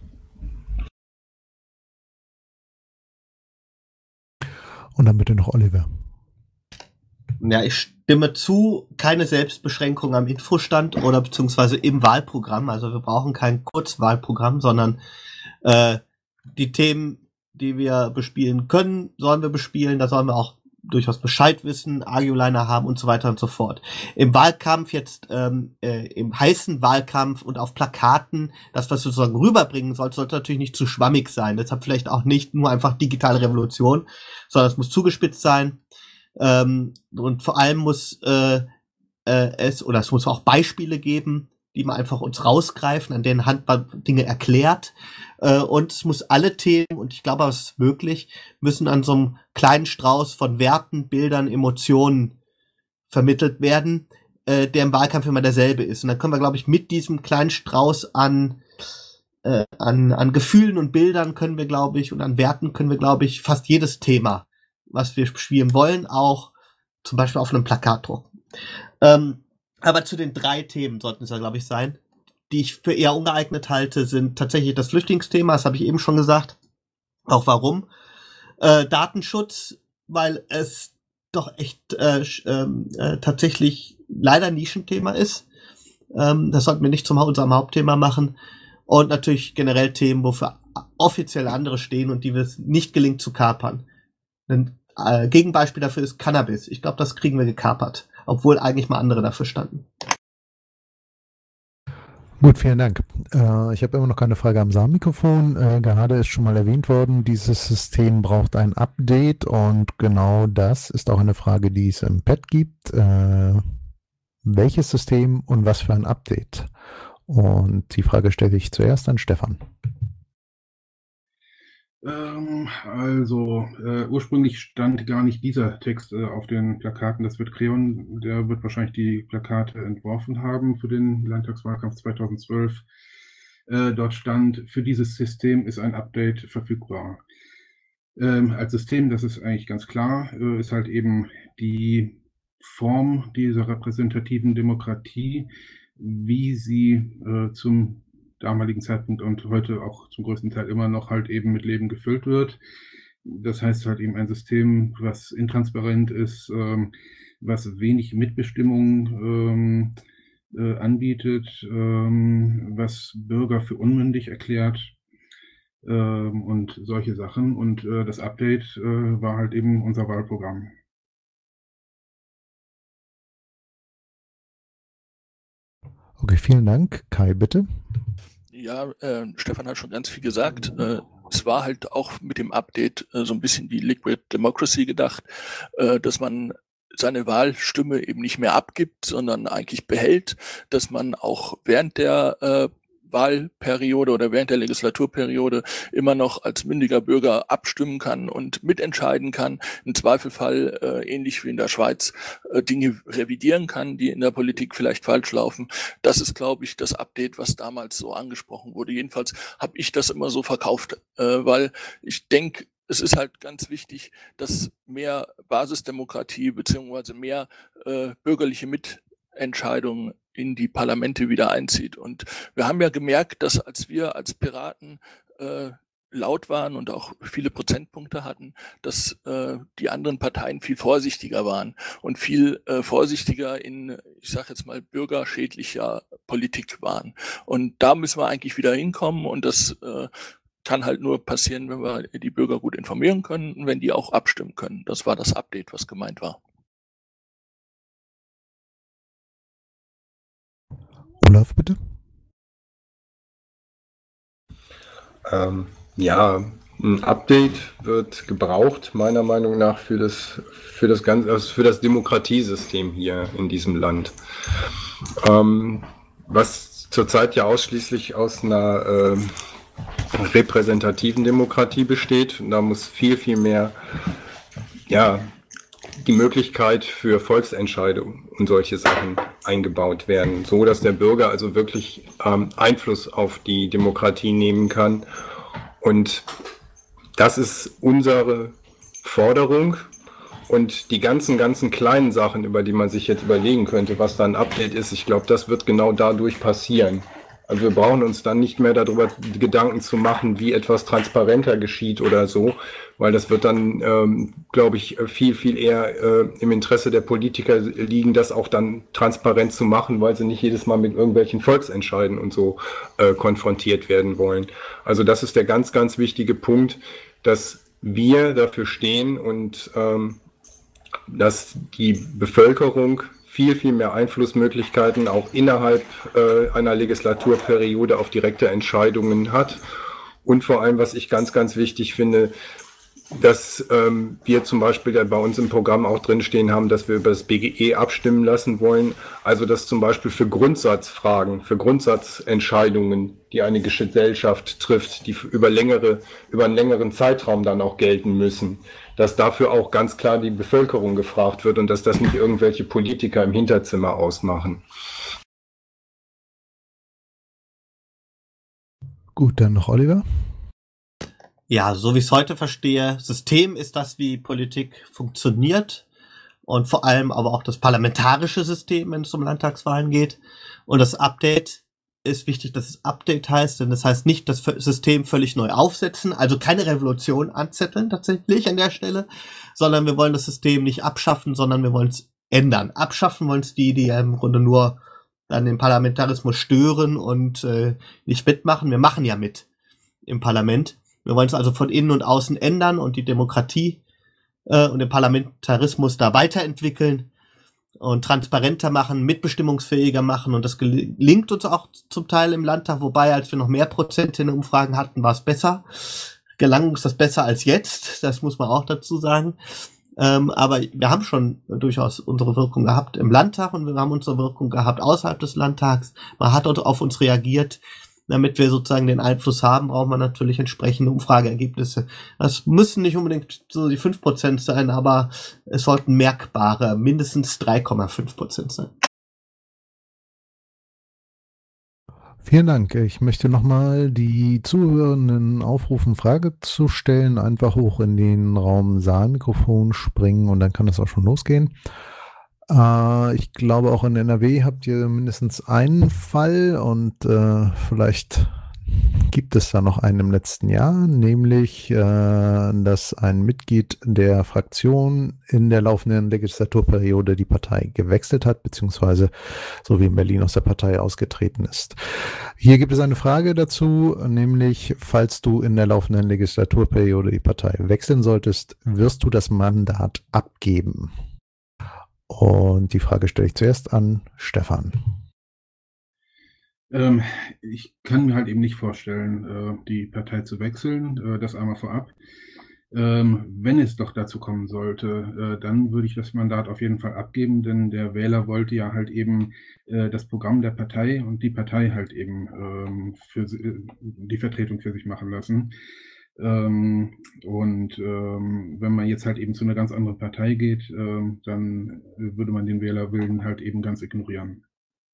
Und dann bitte noch Oliver. Ja, ich stimme zu, keine Selbstbeschränkung am Infostand oder beziehungsweise im Wahlprogramm. Also wir brauchen kein Kurzwahlprogramm, sondern die Themen, die wir bespielen können, sollen wir bespielen. Da sollen wir auch durchaus Bescheid wissen, Arguliner haben und so weiter und so fort. Im Wahlkampf jetzt, im heißen Wahlkampf und auf Plakaten, das, was wir sozusagen rüberbringen sollte natürlich nicht zu schwammig sein. Deshalb vielleicht auch nicht nur einfach digitale Revolution, sondern es muss zugespitzt sein. Und vor allem muss es muss auch Beispiele geben, die man einfach uns rausgreifen, an denen Hand Dinge erklärt. Und es muss alle Themen, und ich glaube, es ist möglich, müssen an so einem kleinen Strauß von Werten, Bildern, Emotionen vermittelt werden, der im Wahlkampf immer derselbe ist. Und dann können wir, glaube ich, mit diesem kleinen Strauß an an Gefühlen und Bildern können wir, glaube ich, und an Werten können wir, glaube ich, fast jedes Thema, was wir spielen wollen, auch zum Beispiel auf einem Plakat drucken. Aber zu den 3 Themen sollten es ja, glaube ich, sein, die ich für eher ungeeignet halte, sind tatsächlich das Flüchtlingsthema, das habe ich eben schon gesagt. Auch warum. Datenschutz, weil es doch echt tatsächlich leider ein Nischenthema ist. Das sollten wir nicht zu unserem Hauptthema machen. Und natürlich generell Themen, wofür offiziell andere stehen und die es nicht gelingt zu kapern. Ein Gegenbeispiel dafür ist Cannabis. Ich glaube, das kriegen wir gekapert, obwohl eigentlich mal andere dafür standen. Gut, vielen Dank. Ich habe immer noch keine Frage am Saalmikrofon. Gerade ist schon mal erwähnt worden, dieses System braucht ein Update und genau das ist auch eine Frage, die es im Pad gibt. Welches System und was für ein Update? Und die Frage stelle ich zuerst an Stefan. Ursprünglich stand gar nicht dieser Text auf den Plakaten. Das wird Creon, der wird wahrscheinlich die Plakate entworfen haben für den Landtagswahlkampf 2012. Dort stand, für dieses System ist ein Update verfügbar. Als System, das ist eigentlich ganz klar, ist halt eben die Form dieser repräsentativen Demokratie, wie sie zum damaligen Zeitpunkt und heute auch zum größten Teil immer noch halt eben mit Leben gefüllt wird. Das heißt halt eben ein System, was intransparent ist, was wenig Mitbestimmung anbietet, was Bürger für unmündig erklärt und solche Sachen. Und das Update war halt eben unser Wahlprogramm. Okay, vielen Dank. Kai, bitte. Ja, Stefan hat schon ganz viel gesagt. Es war halt auch mit dem Update so ein bisschen wie Liquid Democracy gedacht, dass man seine Wahlstimme eben nicht mehr abgibt, sondern eigentlich behält, dass man auch während der Wahlperiode oder während der Legislaturperiode immer noch als mündiger Bürger abstimmen kann und mitentscheiden kann, im Zweifelfall ähnlich wie in der Schweiz Dinge revidieren kann, die in der Politik vielleicht falsch laufen. Das ist, glaube ich, das Update, was damals so angesprochen wurde. Jedenfalls habe ich das immer so verkauft, weil ich denke, es ist halt ganz wichtig, dass mehr Basisdemokratie beziehungsweise mehr bürgerliche Mitentscheidungen in die Parlamente wieder einzieht. Und wir haben ja gemerkt, dass als wir als Piraten laut waren und auch viele Prozentpunkte hatten, dass die anderen Parteien viel vorsichtiger waren und viel vorsichtiger in, ich sage jetzt mal, bürgerschädlicher Politik waren. Und da müssen wir eigentlich wieder hinkommen und das kann halt nur passieren, wenn wir die Bürger gut informieren können und wenn die auch abstimmen können. Das war das Update, was gemeint war. Olaf, bitte. Ja, ein Update wird gebraucht, meiner Meinung nach, für das ganze, also für das Demokratiesystem hier in diesem Land. Was zurzeit ja ausschließlich aus einer repräsentativen Demokratie besteht. Und da muss viel, viel mehr, ja, die Möglichkeit für Volksentscheidungen und solche Sachen eingebaut werden, so dass der Bürger also wirklich Einfluss auf die Demokratie nehmen kann. Und das ist unsere Forderung. Und die ganzen kleinen Sachen, über die man sich jetzt überlegen könnte, was da ein Update ist, ich glaube, das wird genau dadurch passieren. Also wir brauchen uns dann nicht mehr darüber Gedanken zu machen, wie etwas transparenter geschieht oder so, weil das wird dann, glaube ich, viel, viel eher im Interesse der Politiker liegen, das auch dann transparent zu machen, weil sie nicht jedes Mal mit irgendwelchen Volksentscheiden und so konfrontiert werden wollen. Also das ist der ganz, ganz wichtige Punkt, dass wir dafür stehen und dass die Bevölkerung viel, viel mehr Einflussmöglichkeiten auch innerhalb einer Legislaturperiode auf direkte Entscheidungen hat. Und vor allem, was ich ganz, ganz wichtig finde, dass wir zum Beispiel bei uns im Programm auch drinstehen haben, dass wir über das BGE abstimmen lassen wollen. Also dass zum Beispiel für Grundsatzfragen, für Grundsatzentscheidungen, die eine Gesellschaft trifft, die über einen längeren Zeitraum dann auch gelten müssen, dass dafür auch ganz klar die Bevölkerung gefragt wird und dass das nicht irgendwelche Politiker im Hinterzimmer ausmachen. Gut, dann noch Oliver. Ja, so wie ich es heute verstehe, System ist das, wie Politik funktioniert und vor allem aber auch das parlamentarische System, wenn es um Landtagswahlen geht. Und das Update ist wichtig, dass es Update heißt, denn das heißt nicht das System völlig neu aufsetzen, also keine Revolution anzetteln tatsächlich an der Stelle, sondern wir wollen das System nicht abschaffen, sondern wir wollen es ändern. Abschaffen wollen es die im Grunde nur dann den Parlamentarismus stören und nicht mitmachen. Wir machen ja mit im Parlament. Wir wollen es also von innen und außen ändern und die Demokratie und den Parlamentarismus da weiterentwickeln und transparenter machen, mitbestimmungsfähiger machen. Und das gelingt uns auch zum Teil im Landtag, wobei, als wir noch mehr Prozente in den Umfragen hatten, war es besser. Gelang uns das besser als jetzt, das muss man auch dazu sagen. Aber wir haben schon durchaus unsere Wirkung gehabt im Landtag und wir haben unsere Wirkung gehabt außerhalb des Landtags. Man hat dort auf uns reagiert. Damit wir sozusagen den Einfluss haben, brauchen wir natürlich entsprechende Umfrageergebnisse. Das müssen nicht unbedingt so die 5% sein, aber es sollten merkbare, mindestens 3,5% sein. Vielen Dank. Ich möchte nochmal die Zuhörenden aufrufen, Frage zu stellen. Einfach hoch in den Raum Saalmikrofon springen und dann kann es auch schon losgehen. Ich glaube, auch in NRW habt ihr mindestens einen Fall und vielleicht gibt es da noch einen im letzten Jahr, nämlich, dass ein Mitglied der Fraktion in der laufenden Legislaturperiode die Partei gewechselt hat, beziehungsweise so wie in Berlin aus der Partei ausgetreten ist. Hier gibt es eine Frage dazu, nämlich, falls du in der laufenden Legislaturperiode die Partei wechseln solltest, wirst du das Mandat abgeben? Und die Frage stelle ich zuerst an Stefan. Ich kann mir halt eben nicht vorstellen, die Partei zu wechseln, das einmal vorab. Wenn es doch dazu kommen sollte, dann würde ich das Mandat auf jeden Fall abgeben, denn der Wähler wollte ja halt eben das Programm der Partei und die Partei halt eben für die Vertretung für sich machen lassen. Wenn man jetzt halt eben zu einer ganz anderen Partei geht, dann würde man den Wählerwillen halt eben ganz ignorieren.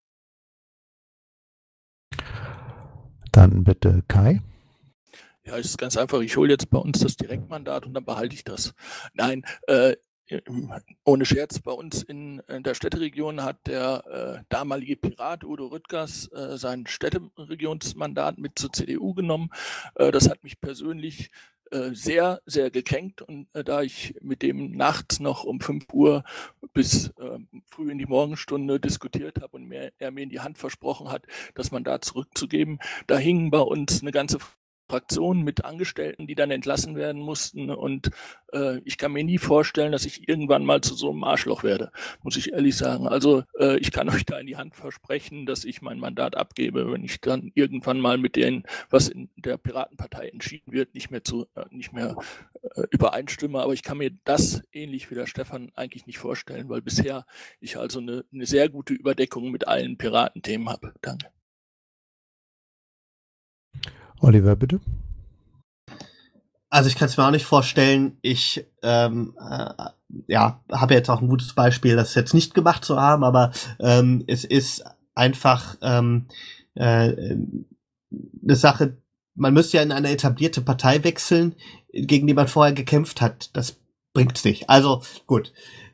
Dann bitte Kai. Ja, es ist ganz einfach. Ich hole jetzt bei uns das Direktmandat und dann behalte ich das. Nein, ohne Scherz, bei uns in der Städteregion hat der damalige Pirat Udo Rüttgers sein Städteregionsmandat mit zur CDU genommen. Das hat mich persönlich sehr, sehr gekränkt und da ich mit dem nachts noch um 5 Uhr bis früh in die Morgenstunde diskutiert habe und er mir in die Hand versprochen hat, das Mandat zurückzugeben, da hingen bei uns eine ganze Fraktion mit Angestellten, die dann entlassen werden mussten und ich kann mir nie vorstellen, dass ich irgendwann mal zu so einem Arschloch werde, muss ich ehrlich sagen. Also ich kann euch da in die Hand versprechen, dass ich mein Mandat abgebe, wenn ich dann irgendwann mal mit denen, was in der Piratenpartei entschieden wird, nicht mehr übereinstimme. Aber ich kann mir das ähnlich wie der Stefan eigentlich nicht vorstellen, weil bisher ich also eine sehr gute Überdeckung mit allen Piratenthemen habe. Danke. Oliver, bitte. Also ich kann es mir auch nicht vorstellen. Ich habe jetzt auch ein gutes Beispiel, das jetzt nicht gemacht zu haben, aber es ist einfach eine Sache, man müsste ja in eine etablierte Partei wechseln, gegen die man vorher gekämpft hat. Das bringt's nicht. Also gut.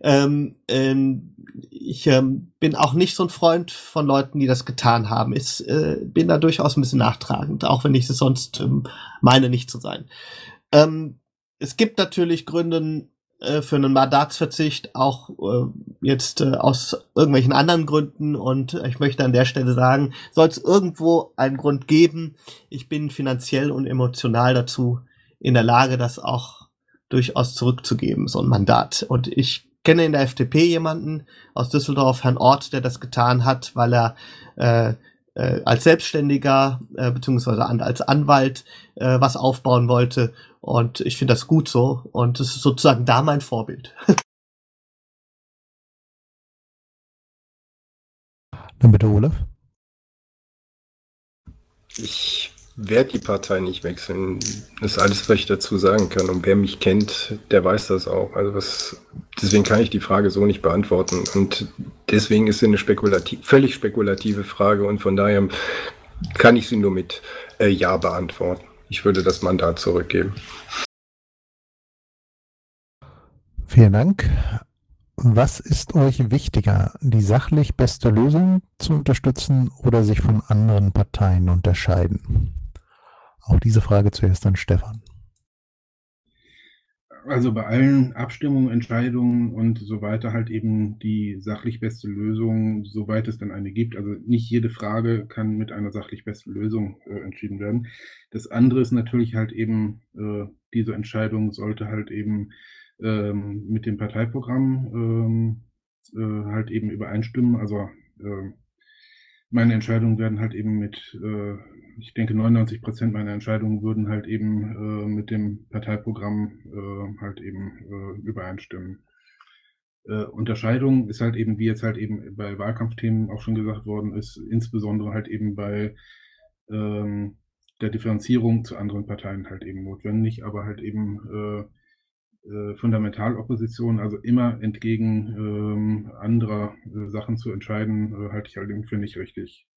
Ich bin auch nicht so ein Freund von Leuten, die das getan haben. Ich bin da durchaus ein bisschen nachtragend, auch wenn ich es sonst meine, nicht zu sein. Es gibt natürlich Gründe für einen Mandatsverzicht, auch jetzt aus irgendwelchen anderen Gründen. Und ich möchte an der Stelle sagen, soll es irgendwo einen Grund geben, ich bin finanziell und emotional dazu in der Lage, das auch durchaus zurückzugeben, so ein Mandat. Und ich kenne in der FDP jemanden aus Düsseldorf, Herrn Ort, der das getan hat, weil er als Selbstständiger beziehungsweise als Anwalt was aufbauen wollte. Und ich finde das gut so. Und das ist sozusagen da mein Vorbild. Dann bitte Olaf. Ich werde die Partei nicht wechseln. Das ist alles, was ich dazu sagen kann. Und wer mich kennt, der weiß das auch. Also deswegen kann ich die Frage so nicht beantworten. Und deswegen ist sie eine völlig spekulative Frage. Und von daher kann ich sie nur mit Ja beantworten. Ich würde das Mandat zurückgeben. Vielen Dank. Was ist euch wichtiger, die sachlich beste Lösung zu unterstützen oder sich von anderen Parteien unterscheiden? Auch diese Frage zuerst an Stefan. Also bei allen Abstimmungen, Entscheidungen und so weiter halt eben die sachlich beste Lösung, soweit es dann eine gibt. Also nicht jede Frage kann mit einer sachlich besten Lösung entschieden werden. Das andere ist natürlich halt eben, diese Entscheidung sollte halt eben mit dem Parteiprogramm halt eben übereinstimmen. Also meine Entscheidungen werden halt eben ich denke 99% meiner Entscheidungen würden halt eben mit dem Parteiprogramm halt eben übereinstimmen. Unterscheidung ist halt eben, wie jetzt halt eben bei Wahlkampfthemen auch schon gesagt worden ist, insbesondere halt eben bei der Differenzierung zu anderen Parteien halt eben notwendig, aber halt eben Fundamentalopposition, also immer entgegen anderer Sachen zu entscheiden, halte ich halt eben für nicht richtig.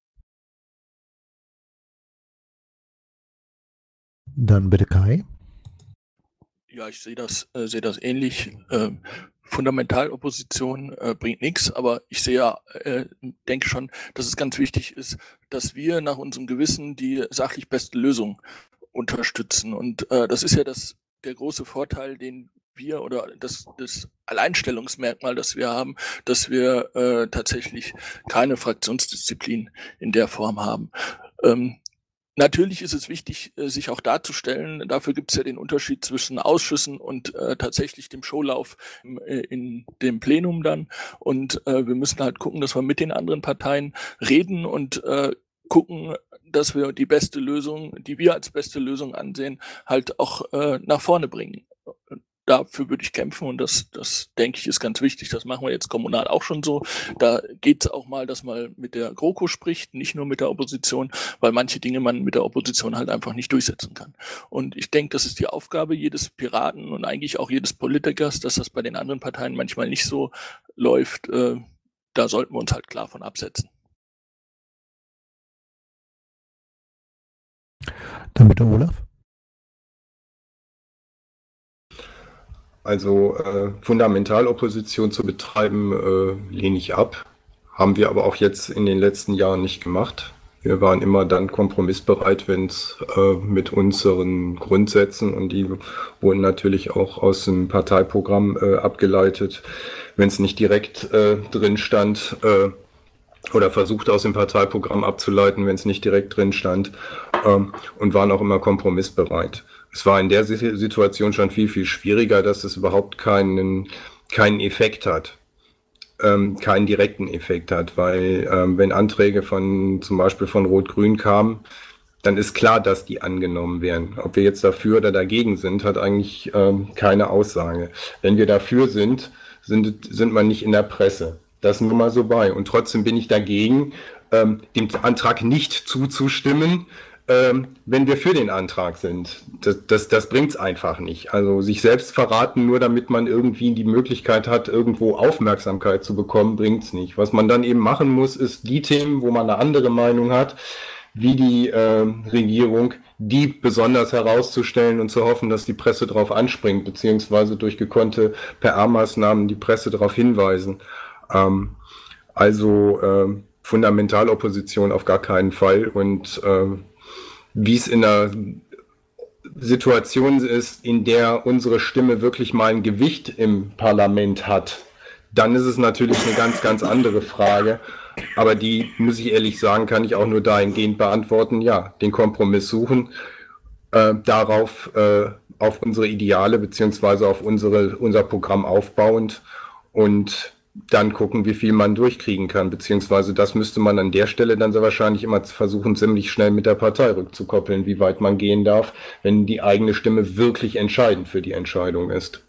Dann bitte Kai. Ja, ich sehe das ähnlich. Fundamentalopposition bringt nichts, aber ich denke schon, dass es ganz wichtig ist, dass wir nach unserem Gewissen die sachlich beste Lösung unterstützen. Und das ist ja der große Vorteil, den wir oder das Alleinstellungsmerkmal, das wir haben, dass wir tatsächlich keine Fraktionsdisziplin in der Form haben. Natürlich ist es wichtig, sich auch darzustellen. Dafür gibt es ja den Unterschied zwischen Ausschüssen und tatsächlich dem Showlauf in dem Plenum dann. Und wir müssen halt gucken, dass wir mit den anderen Parteien reden und gucken, dass wir die beste Lösung, die wir als beste Lösung ansehen, halt auch nach vorne bringen. Dafür würde ich kämpfen und das denke ich ist ganz wichtig. Das machen wir jetzt kommunal auch schon so. Da geht es auch mal, dass man mit der GroKo spricht, nicht nur mit der Opposition, weil manche Dinge man mit der Opposition halt einfach nicht durchsetzen kann. Und ich denke, das ist die Aufgabe jedes Piraten und eigentlich auch jedes Politikers, dass das bei den anderen Parteien manchmal nicht so läuft. Da sollten wir uns halt klar von absetzen. Dann bitte Olaf. Also Fundamentalopposition zu betreiben, lehne ich ab. Haben wir aber auch jetzt in den letzten Jahren nicht gemacht. Wir waren immer dann kompromissbereit, wenn es mit unseren Grundsätzen, und die wurden natürlich auch aus dem Parteiprogramm abgeleitet, wenn es nicht direkt drin stand, oder versucht aus dem Parteiprogramm abzuleiten, wenn es nicht direkt drin stand, und waren auch immer kompromissbereit. Es war in der Situation schon viel, viel schwieriger, dass es überhaupt keinen Effekt hat, keinen direkten Effekt hat, weil wenn Anträge zum Beispiel von Rot-Grün kamen, dann ist klar, dass die angenommen werden. Ob wir jetzt dafür oder dagegen sind, hat eigentlich keine Aussage. Wenn wir dafür sind wir nicht in der Presse. Das nur mal so bei. Und trotzdem bin ich dagegen, dem Antrag nicht zuzustimmen, wenn wir für den Antrag sind. Das bringt's einfach nicht. Also sich selbst verraten, nur damit man irgendwie die Möglichkeit hat, irgendwo Aufmerksamkeit zu bekommen, bringt's nicht. Was man dann eben machen muss, ist die Themen, wo man eine andere Meinung hat, wie die Regierung, die besonders herauszustellen und zu hoffen, dass die Presse darauf anspringt, beziehungsweise durch gekonnte PR-Maßnahmen die Presse darauf hinweisen. Fundamentalopposition auf gar keinen Fall. Und wie es in einer Situation ist, in der unsere Stimme wirklich mal ein Gewicht im Parlament hat, dann ist es natürlich eine ganz, ganz andere Frage. Aber die, muss ich ehrlich sagen, kann ich auch nur dahingehend beantworten, ja, den Kompromiss suchen, darauf auf unsere Ideale beziehungsweise auf unser Programm aufbauend und dann gucken, wie viel man durchkriegen kann, beziehungsweise das müsste man an der Stelle dann sehr wahrscheinlich immer versuchen, ziemlich schnell mit der Partei rückzukoppeln, wie weit man gehen darf, wenn die eigene Stimme wirklich entscheidend für die Entscheidung ist.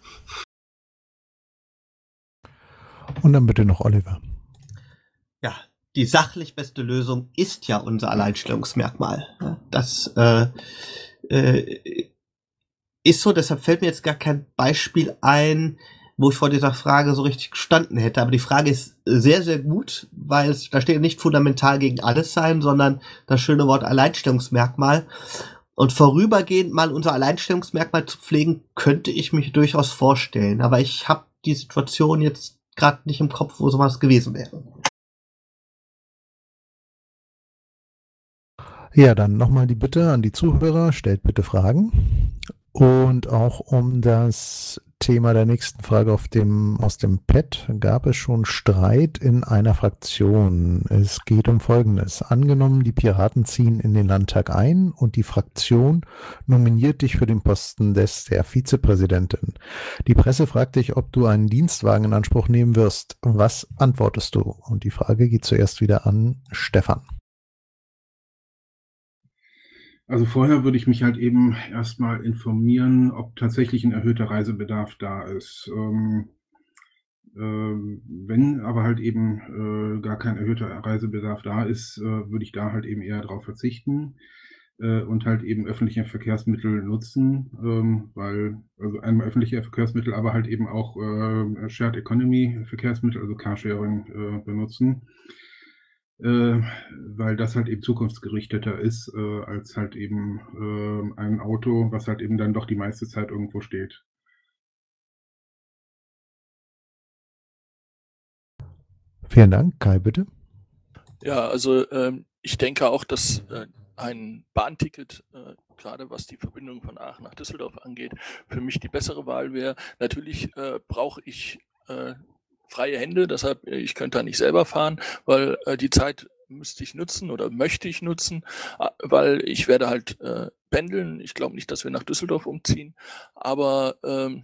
Und dann bitte noch Oliver. Ja, die sachlich beste Lösung ist ja unser Alleinstellungsmerkmal. Das ist so, deshalb fällt mir jetzt gar kein Beispiel ein, wo ich vor dieser Frage so richtig gestanden hätte. Aber die Frage ist sehr, sehr gut, weil da steht nicht fundamental gegen alles sein, sondern das schöne Wort Alleinstellungsmerkmal. Und vorübergehend mal unser Alleinstellungsmerkmal zu pflegen, könnte ich mich durchaus vorstellen. Aber ich habe die Situation jetzt gerade nicht im Kopf, wo sowas gewesen wäre. Ja, dann nochmal die Bitte an die Zuhörer, stellt bitte Fragen. Und auch um das Thema der nächsten Frage aus dem Pad gab es schon Streit in einer Fraktion. Es geht um Folgendes. Angenommen, die Piraten ziehen in den Landtag ein und die Fraktion nominiert dich für den Posten der Vizepräsidentin. Die Presse fragt dich, ob du einen Dienstwagen in Anspruch nehmen wirst. Was antwortest du? Und die Frage geht zuerst wieder an Stefan. Also vorher würde ich mich halt eben erstmal informieren, ob tatsächlich ein erhöhter Reisebedarf da ist. Wenn aber halt eben gar kein erhöhter Reisebedarf da ist, würde ich da halt eben eher darauf verzichten und halt eben öffentliche Verkehrsmittel nutzen, weil also einmal öffentliche Verkehrsmittel, aber halt eben auch Shared Economy Verkehrsmittel, also Carsharing benutzen. Weil das halt eben zukunftsgerichteter ist, als halt eben ein Auto, was halt eben dann doch die meiste Zeit irgendwo steht. Vielen Dank. Kai, bitte. Ja, also ich denke auch, dass ein Bahnticket, gerade was die Verbindung von Aachen nach Düsseldorf angeht, für mich die bessere Wahl wäre. Natürlich brauche ich freie Hände, deshalb ich könnte da nicht selber fahren, weil die Zeit müsste ich nutzen oder möchte ich nutzen, weil ich werde halt pendeln. Ich glaube nicht, dass wir nach Düsseldorf umziehen, aber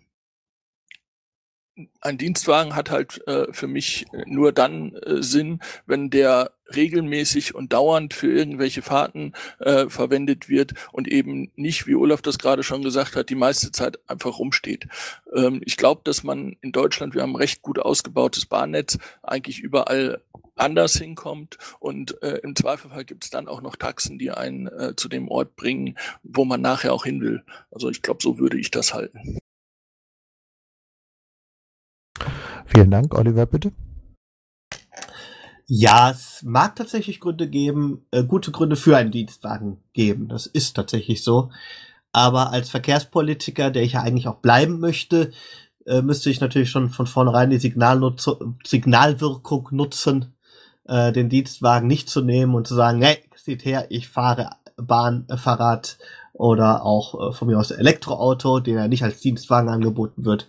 ein Dienstwagen hat halt für mich nur dann Sinn, wenn der regelmäßig und dauernd für irgendwelche Fahrten verwendet wird und eben nicht, wie Olaf das gerade schon gesagt hat, die meiste Zeit einfach rumsteht. Ich glaube, dass man in Deutschland, wir haben ein recht gut ausgebautes Bahnnetz, eigentlich überall anders hinkommt und im Zweifelfall gibt es dann auch noch Taxen, die einen zu dem Ort bringen, wo man nachher auch hin will. Also ich glaube, so würde ich das halten. Vielen Dank. Oliver, bitte. Ja, es mag tatsächlich Gründe geben, gute Gründe für einen Dienstwagen geben. Das ist tatsächlich so. Aber als Verkehrspolitiker, der ich ja eigentlich auch bleiben möchte, müsste ich natürlich schon von vornherein die Signalwirkung nutzen, den Dienstwagen nicht zu nehmen und zu sagen, hey, seht her, ich fahre Bahn, Fahrrad oder auch von mir aus Elektroauto, den ja nicht als Dienstwagen angeboten wird.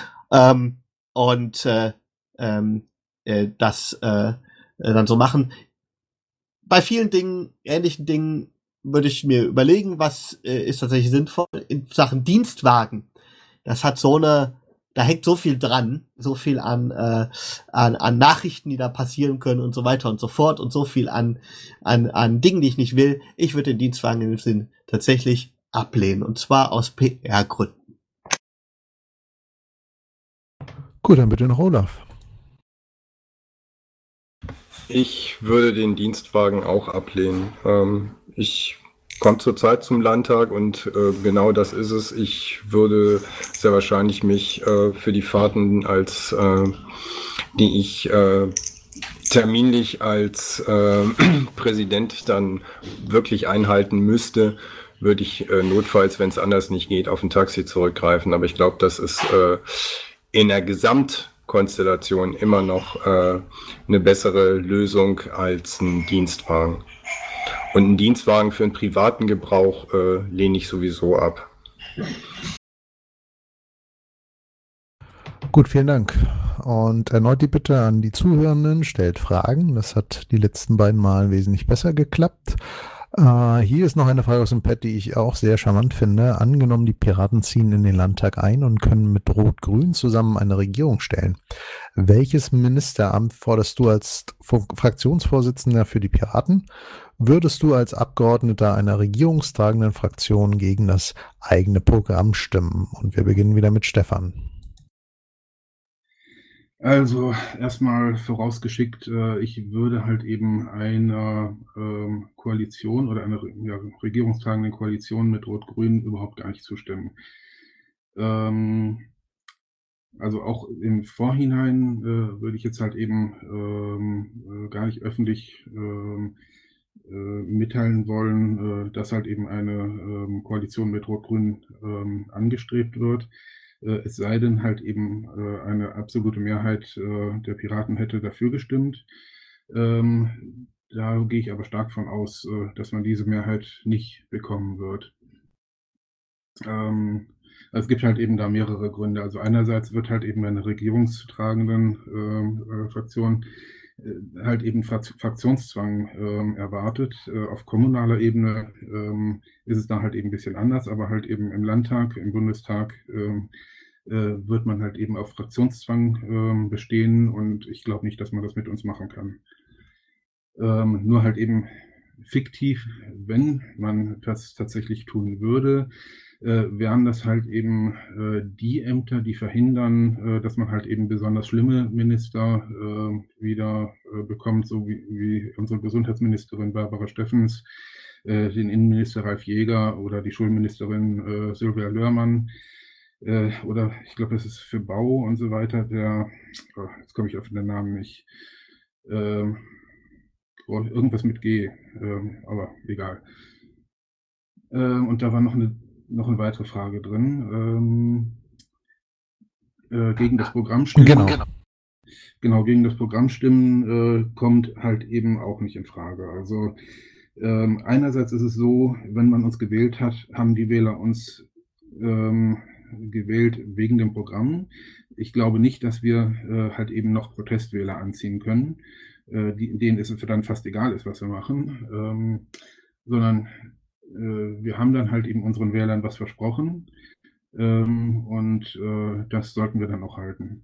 Das dann so machen. Bei vielen Dingen, ähnlichen Dingen, würde ich mir überlegen, was ist tatsächlich sinnvoll. In Sachen Dienstwagen, das hat da hängt so viel dran, so viel an Nachrichten, die da passieren können und so weiter und so fort und so viel an Dingen, die ich nicht will. Ich würde den Dienstwagen in dem Sinn tatsächlich ablehnen und zwar aus PR-Gründen. Gut, dann bitte noch Olaf. Ich würde den Dienstwagen auch ablehnen. Ich komme zurzeit zum Landtag und genau das ist es. Ich würde sehr wahrscheinlich mich für die Fahrten, die ich terminlich als Präsident dann wirklich einhalten müsste, würde ich notfalls, wenn es anders nicht geht, auf ein Taxi zurückgreifen. Aber ich glaube, das ist in der Gesamtkonstellation immer noch eine bessere Lösung als ein Dienstwagen. Und einen Dienstwagen für einen privaten Gebrauch lehne ich sowieso ab. Gut, vielen Dank. Und erneut die Bitte an die Zuhörenden, stellt Fragen. Das hat die letzten beiden Mal wesentlich besser geklappt. Hier ist noch eine Frage aus dem Pad, die ich auch sehr charmant finde. Angenommen, die Piraten ziehen in den Landtag ein und können mit Rot-Grün zusammen eine Regierung stellen. Welches Ministeramt forderst du als Fraktionsvorsitzender für die Piraten? Würdest du als Abgeordneter einer regierungstragenden Fraktion gegen das eigene Programm stimmen? Und wir beginnen wieder mit Stefan. Also erstmal vorausgeschickt, ich würde halt eben einer Koalition oder einer regierungstragenden Koalition mit Rot-Grün überhaupt gar nicht zustimmen. Also auch im Vorhinein würde ich jetzt halt eben gar nicht öffentlich mitteilen wollen, dass halt eben eine Koalition mit Rot-Grün angestrebt wird. Es sei denn halt eben eine absolute Mehrheit der Piraten hätte dafür gestimmt. Da gehe ich aber stark von aus, dass man diese Mehrheit nicht bekommen wird. Es gibt halt eben da mehrere Gründe. Also einerseits wird halt eben eine regierungstragenden Fraktion halt eben Fraktionszwang erwartet. Auf kommunaler Ebene ist es da halt eben ein bisschen anders, aber halt eben im Landtag, im Bundestag wird man halt eben auf Fraktionszwang bestehen und ich glaube nicht, dass man das mit uns machen kann. Nur halt eben fiktiv, wenn man das tatsächlich tun würde, wären das halt eben die Ämter, die verhindern, dass man halt eben besonders schlimme Minister wieder bekommt, so wie unsere Gesundheitsministerin Barbara Steffens, den Innenminister Ralf Jäger oder die Schulministerin Sylvia Löhrmann oder ich glaube, das ist für Bau und so weiter, jetzt komme ich auf den Namen nicht, irgendwas mit G, aber egal. Und da war noch eine weitere Frage drin. Gegen das Programm stimmen. Genau, gegen das Programm stimmen kommt halt eben auch nicht in Frage. Also einerseits ist es so, wenn man uns gewählt hat, haben die Wähler uns gewählt wegen dem Programm. Ich glaube nicht, dass wir halt eben noch Protestwähler anziehen können, denen es dann fast egal ist, was wir machen, sondern wir haben dann halt eben unseren Wählern was versprochen und das sollten wir dann auch halten.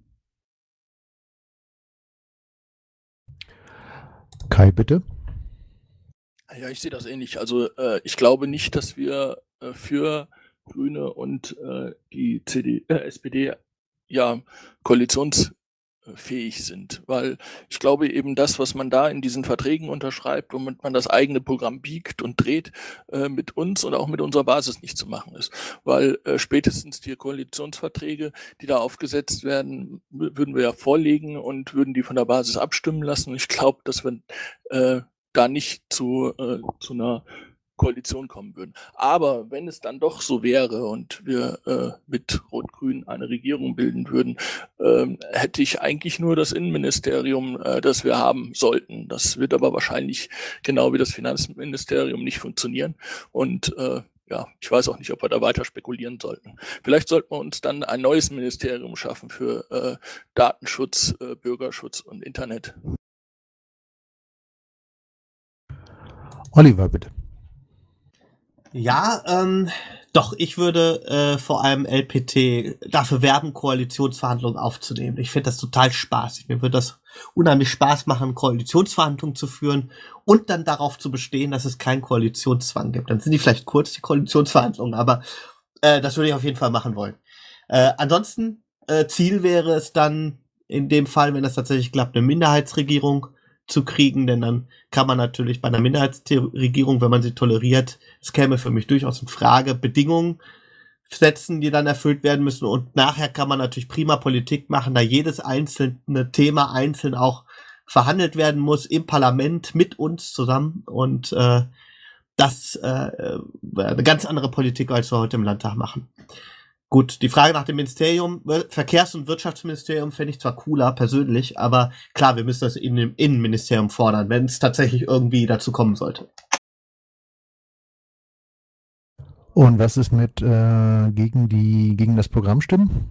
Kai, bitte. Ja, ich sehe das ähnlich. Also ich glaube nicht, dass wir für Grüne und die SPD ja koalitionsfähig sind, weil ich glaube eben das, was man da in diesen Verträgen unterschreibt, womit man das eigene Programm biegt und dreht, mit uns und auch mit unserer Basis nicht zu machen ist, weil spätestens die Koalitionsverträge, die da aufgesetzt werden, würden wir ja vorlegen und würden die von der Basis abstimmen lassen. Ich glaube, dass wir da nicht zu einer Koalition kommen würden. Aber wenn es dann doch so wäre und wir mit Rot-Grün eine Regierung bilden würden, hätte ich eigentlich nur das Innenministerium, das wir haben sollten. Das wird aber wahrscheinlich genau wie das Finanzministerium nicht funktionieren. Und ja, ich weiß auch nicht, ob wir da weiter spekulieren sollten. Vielleicht sollten wir uns dann ein neues Ministerium schaffen für Datenschutz, Bürgerschutz und Internet. Oliver, bitte. Ja, doch, ich würde vor allem LPT dafür werben, Koalitionsverhandlungen aufzunehmen. Ich finde das total spaßig. Mir würde das unheimlich Spaß machen, Koalitionsverhandlungen zu führen und dann darauf zu bestehen, dass es keinen Koalitionszwang gibt. Dann sind die vielleicht kurz, die Koalitionsverhandlungen, aber das würde ich auf jeden Fall machen wollen. Ansonsten, Ziel wäre es dann, in dem Fall, wenn das tatsächlich klappt, eine Minderheitsregierung zu kriegen, denn dann kann man natürlich bei einer Minderheitsregierung, wenn man sie toleriert, es käme für mich durchaus in Frage, Bedingungen setzen, die dann erfüllt werden müssen und nachher kann man natürlich prima Politik machen, da jedes einzelne Thema einzeln auch verhandelt werden muss im Parlament mit uns zusammen und das wäre eine ganz andere Politik, als wir heute im Landtag machen. Gut, die Frage nach dem Ministerium, Verkehrs- und Wirtschaftsministerium fände ich zwar cooler persönlich, aber klar, wir müssen das in dem Innenministerium fordern, wenn es tatsächlich irgendwie dazu kommen sollte. Und was ist mit gegen das Programm stimmen?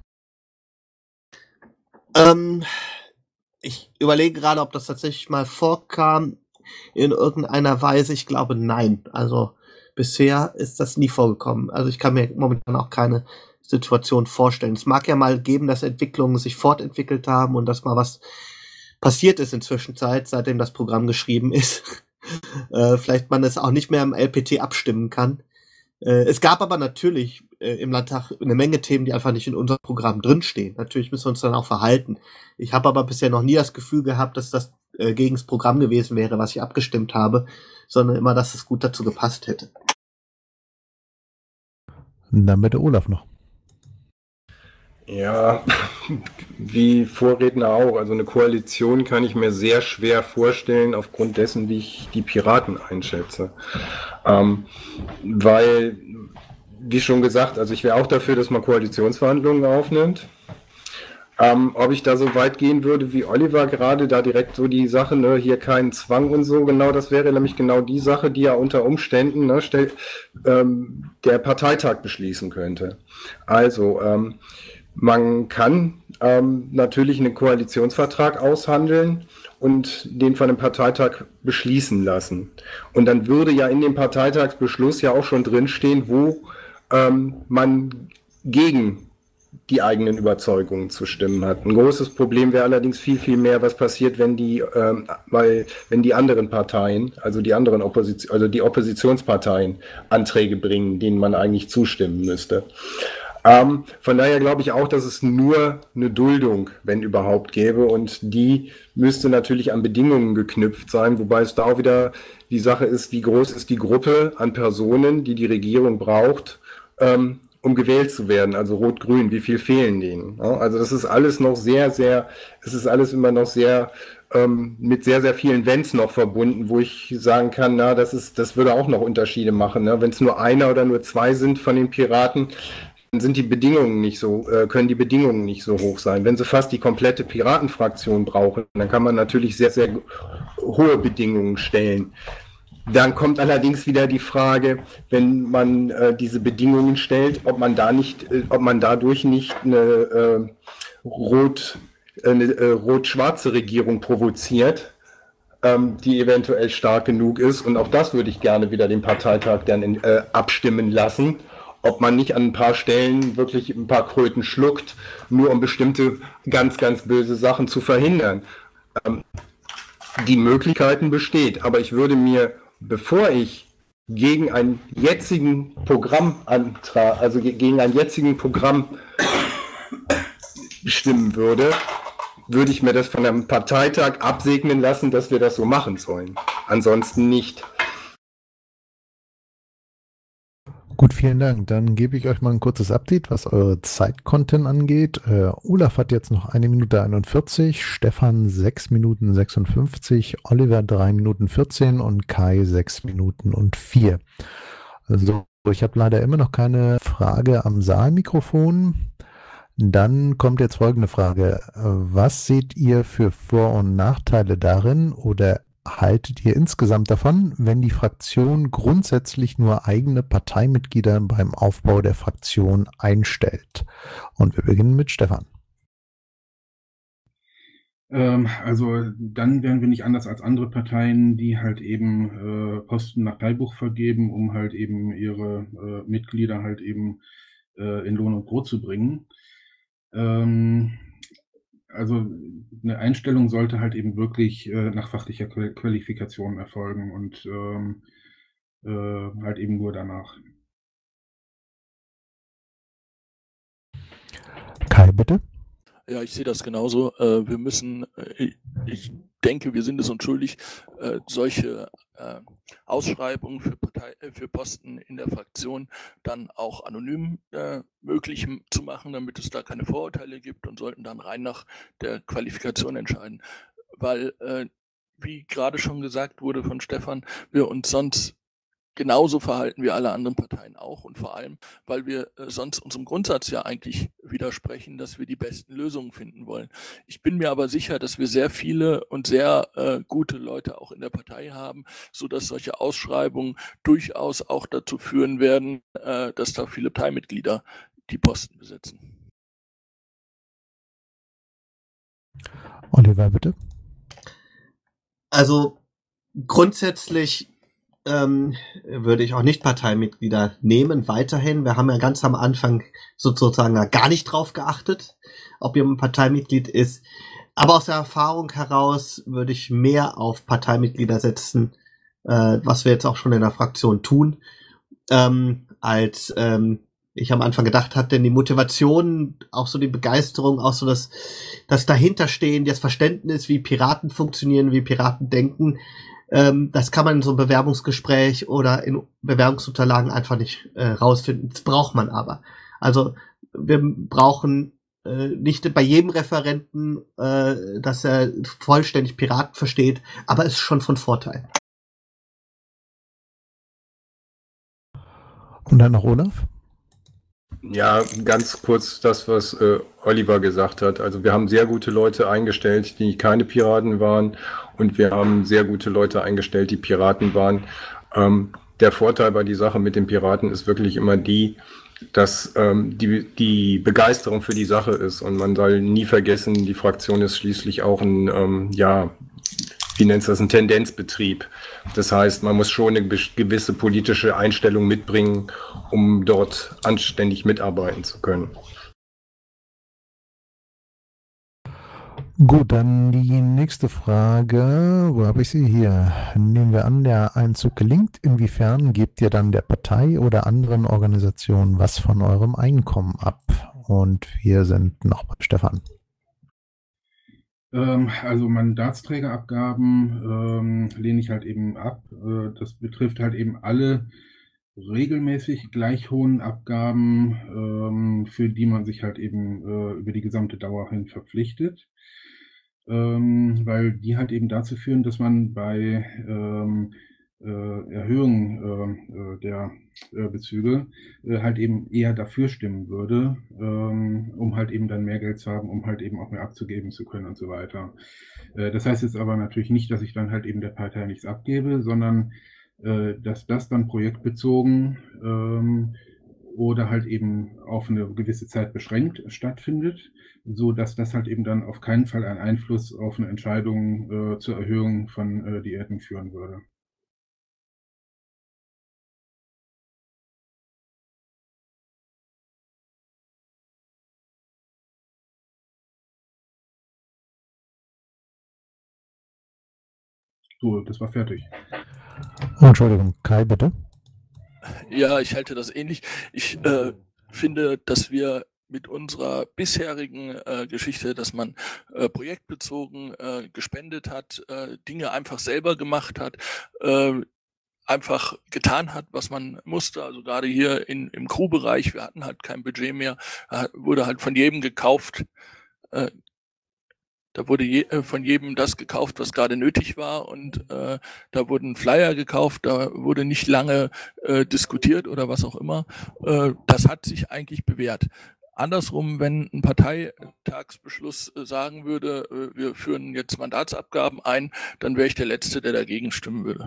Ich überlege gerade, ob das tatsächlich mal vorkam in irgendeiner Weise. Ich glaube, nein. Also bisher ist das nie vorgekommen. Also ich kann mir momentan auch keine Situation vorstellen. Es mag ja mal geben, dass Entwicklungen sich fortentwickelt haben und dass mal was passiert ist in Zwischenzeit, seitdem das Programm geschrieben ist. Vielleicht man es auch nicht mehr im LPT abstimmen kann. Es gab aber natürlich im Landtag eine Menge Themen, die einfach nicht in unserem Programm drinstehen. Natürlich müssen wir uns dann auch verhalten. Ich habe aber bisher noch nie das Gefühl gehabt, dass das gegen das Programm gewesen wäre, was ich abgestimmt habe, sondern immer, dass es gut dazu gepasst hätte. Dann bitte Olaf noch. Ja, wie Vorredner auch. Also eine Koalition kann ich mir sehr schwer vorstellen, aufgrund dessen, wie ich die Piraten einschätze. Weil, wie schon gesagt, also ich wäre auch dafür, dass man Koalitionsverhandlungen aufnimmt. Ob ich da so weit gehen würde wie Oliver gerade, da direkt so die Sache, ne, hier keinen Zwang und so, genau, das wäre nämlich genau die Sache, die ja unter Umständen der Parteitag beschließen könnte. Also, man kann natürlich einen Koalitionsvertrag aushandeln und den von dem Parteitag beschließen lassen. Und dann würde ja in dem Parteitagsbeschluss ja auch schon drinstehen, wo man gegen die eigenen Überzeugungen zu stimmen hat. Ein großes Problem wäre allerdings viel, viel mehr, was passiert, wenn die anderen Parteien, also die anderen die Oppositionsparteien Anträge bringen, denen man eigentlich zustimmen müsste. Von daher glaube ich auch, dass es nur eine Duldung, wenn überhaupt, gäbe, und die müsste natürlich an Bedingungen geknüpft sein, wobei es da auch wieder die Sache ist, wie groß ist die Gruppe an Personen, die die Regierung braucht, um gewählt zu werden, also Rot-Grün, wie viel fehlen denen? Ja, also das ist alles noch es ist alles immer noch sehr mit sehr, sehr vielen Wenns noch verbunden, wo ich sagen kann, na, das würde auch noch Unterschiede machen. Ne? Wenn es nur einer oder nur zwei sind von den Piraten, dann sind die Bedingungen nicht so, können die Bedingungen nicht so hoch sein. Wenn sie fast die komplette Piratenfraktion brauchen, dann kann man natürlich sehr, sehr hohe Bedingungen stellen. Dann kommt allerdings wieder die Frage, wenn man diese Bedingungen stellt, ob man dadurch nicht eine rot-schwarze Regierung provoziert, die eventuell stark genug ist. Und auch das würde ich gerne wieder den Parteitag dann abstimmen lassen, ob man nicht an ein paar Stellen wirklich ein paar Kröten schluckt, nur um bestimmte ganz, ganz böse Sachen zu verhindern. Die Möglichkeiten besteht, aber ich würde mir, bevor ich gegen einen jetzigen Programmantrag, also gegen einen jetzigen Programm stimmen würde ich mir das von einem Parteitag absegnen lassen, dass wir das so machen sollen. Ansonsten nicht. Gut, vielen Dank. Dann gebe ich euch mal ein kurzes Update, was eure Zeitkonten angeht. Olaf hat jetzt noch 1 Minute 41, Stefan 6 Minuten 56, Oliver 3 Minuten 14 und Kai 6 Minuten und 4. Also ich habe leider immer noch keine Frage am Saalmikrofon. Dann kommt jetzt folgende Frage. Was seht ihr für Vor- und Nachteile darin oder haltet ihr insgesamt davon, wenn die Fraktion grundsätzlich nur eigene Parteimitglieder beim Aufbau der Fraktion einstellt? Und wir beginnen mit Stefan. Also dann wären wir nicht anders als andere Parteien, die halt eben Posten nach Parteibuch vergeben, um halt eben ihre Mitglieder halt eben in Lohn und Brot zu bringen. Also eine Einstellung sollte halt eben wirklich nach fachlicher Qualifikation erfolgen und halt eben nur danach. Kai, bitte. Ja, ich sehe das genauso. Wir müssen, ich denke, wir sind es uns schuldig, solche Ausschreibungen für Posten in der Fraktion dann auch anonym möglich zu machen, damit es da keine Vorurteile gibt, und sollten dann rein nach der Qualifikation entscheiden. Weil, wie gerade schon gesagt wurde von Stefan, wir uns sonst genauso verhalten wie alle anderen Parteien auch, und vor allem, weil wir sonst unserem Grundsatz ja eigentlich widersprechen, dass wir die besten Lösungen finden wollen. Ich bin mir aber sicher, dass wir sehr viele und sehr gute Leute auch in der Partei haben, sodass solche Ausschreibungen durchaus auch dazu führen werden, dass da viele Parteimitglieder die Posten besetzen. Oliver, bitte. Also grundsätzlich würde ich auch nicht Parteimitglieder nehmen, weiterhin. Wir haben ja ganz am Anfang sozusagen gar nicht drauf geachtet, ob jemand Parteimitglied ist. Aber aus der Erfahrung heraus würde ich mehr auf Parteimitglieder setzen, was wir jetzt auch schon in der Fraktion tun, als ich am Anfang gedacht hatte. Denn die Motivation, auch so die Begeisterung, auch so das Dahinterstehen, das Verständnis, wie Piraten funktionieren, wie Piraten denken, das kann man in so einem Bewerbungsgespräch oder in Bewerbungsunterlagen einfach nicht rausfinden. Das braucht man aber. Also wir brauchen nicht bei jedem Referenten, dass er vollständig Piraten versteht, aber es ist schon von Vorteil. Und dann noch Olaf? Ja, ganz kurz das, was Oliver gesagt hat. Also wir haben sehr gute Leute eingestellt, die keine Piraten waren, und wir haben sehr gute Leute eingestellt, die Piraten waren. Der Vorteil bei die Sache mit den Piraten ist wirklich immer dass die Begeisterung für die Sache ist, und man soll nie vergessen, die Fraktion ist schließlich auch ein, wie nennt es das, ein Tendenzbetrieb. Das heißt, man muss schon eine gewisse politische Einstellung mitbringen, um dort anständig mitarbeiten zu können. Gut, dann die nächste Frage. Wo habe ich sie hier? Nehmen wir an, der Einzug gelingt. Inwiefern gebt ihr dann der Partei oder anderen Organisationen was von eurem Einkommen ab? Und wir sind noch bei Stefan. Also Mandatsträgerabgaben lehne ich halt eben ab. Das betrifft halt eben alle regelmäßig gleich hohen Abgaben, für die man sich halt eben über die gesamte Dauer hin verpflichtet. Weil die halt eben dazu führen, dass man bei Erhöhung der Bezüge halt eben eher dafür stimmen würde, um halt eben dann mehr Geld zu haben, um halt eben auch mehr abzugeben zu können und so weiter. Das heißt jetzt aber natürlich nicht, dass ich dann halt eben der Partei nichts abgebe, sondern dass das dann projektbezogen oder halt eben auf eine gewisse Zeit beschränkt stattfindet, so dass das halt eben dann auf keinen Fall einen Einfluss auf eine Entscheidung zur Erhöhung von Diäten führen würde. So, das war fertig. Entschuldigung, Kai, bitte. Ja, ich halte das ähnlich. Ich finde, dass wir mit unserer bisherigen Geschichte, dass man projektbezogen gespendet hat, Dinge einfach selber gemacht hat, einfach getan hat, was man musste. Also gerade hier im Crew-Bereich, wir hatten halt kein Budget mehr, wurde halt von jedem gekauft. Da wurde von jedem das gekauft, was gerade nötig war, und da wurden Flyer gekauft, da wurde nicht lange diskutiert oder was auch immer. Das hat sich eigentlich bewährt. Andersrum, wenn ein Parteitagsbeschluss sagen würde, wir führen jetzt Mandatsabgaben ein, dann wäre ich der Letzte, der dagegen stimmen würde.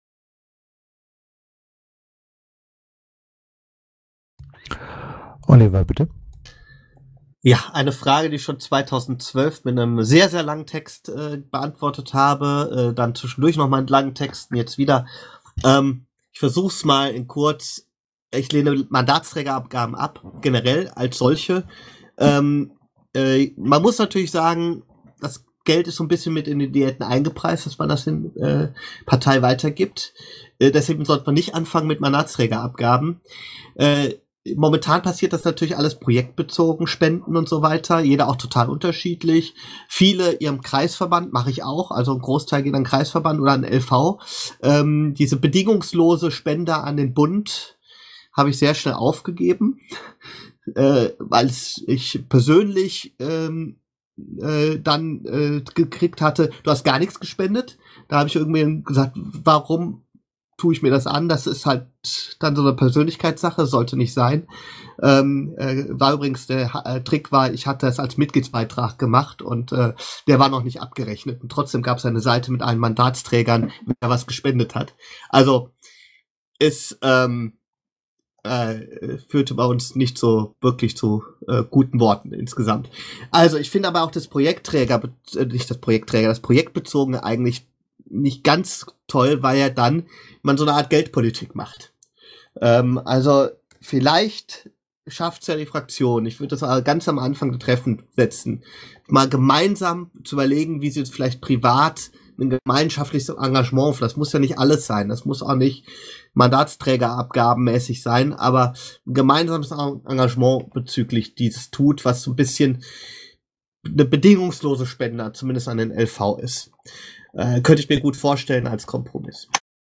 Oliver, bitte. Ja, eine Frage, die ich schon 2012 mit einem sehr, sehr langen Text beantwortet habe. Dann zwischendurch noch mal einen langen Text und jetzt wieder. Ich versuch's mal in kurz. Ich lehne Mandatsträgerabgaben ab, generell als solche. Man muss natürlich sagen, das Geld ist so ein bisschen mit in die Diäten eingepreist, dass man das in Partei weitergibt. Deswegen sollte man nicht anfangen mit Mandatsträgerabgaben. Momentan passiert das natürlich alles projektbezogen, Spenden und so weiter. Jeder auch total unterschiedlich. Viele ihrem Kreisverband, mache ich auch, also ein Großteil geht an den Kreisverband oder an den LV. Diese bedingungslose Spende an den Bund habe ich sehr schnell aufgegeben, weil ich persönlich dann gekriegt hatte, du hast gar nichts gespendet. Da habe ich irgendwie gesagt, warum tue ich mir das an? Das ist halt dann so eine Persönlichkeitssache, sollte nicht sein. War übrigens der Trick war, ich hatte das als Mitgliedsbeitrag gemacht und der war noch nicht abgerechnet. Und trotzdem gab es eine Seite mit allen Mandatsträgern, wer was gespendet hat. Also es führte bei uns nicht so wirklich zu guten Worten insgesamt. Also ich finde aber auch das Projektbezogene eigentlich nicht ganz toll, weil ja dann man so eine Art Geldpolitik macht. Also vielleicht schafft es ja die Fraktion, ich würde das ganz am Anfang der Treffen setzen, mal gemeinsam zu überlegen, wie sie jetzt vielleicht privat ein gemeinschaftliches Engagement, das muss ja nicht alles sein, das muss auch nicht Mandatsträgerabgabenmäßig sein, aber ein gemeinsames Engagement bezüglich dieses tut, was so ein bisschen eine bedingungslose Spende, zumindest an den LV ist. Könnte ich mir gut vorstellen als Kompromiss.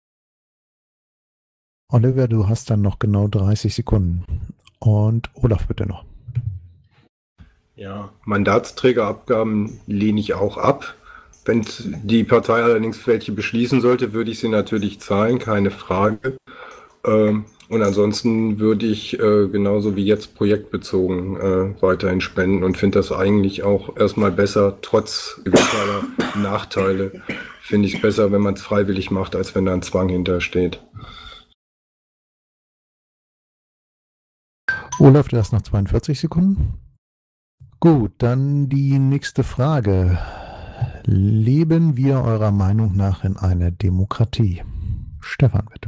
Oliver, du hast dann noch genau 30 Sekunden. Und Olaf bitte noch. Ja, Mandatsträgerabgaben lehne ich auch ab. Wenn die Partei allerdings welche beschließen sollte, würde ich sie natürlich zahlen, keine Frage. Und ansonsten würde ich genauso wie jetzt projektbezogen weiterhin spenden und finde das eigentlich auch erstmal besser, trotz eventueller Nachteile. Finde ich es besser, wenn man es freiwillig macht, als wenn da ein Zwang hintersteht. Olaf, du hast noch 42 Sekunden. Gut, dann die nächste Frage. Leben wir eurer Meinung nach in einer Demokratie? Stefan, bitte.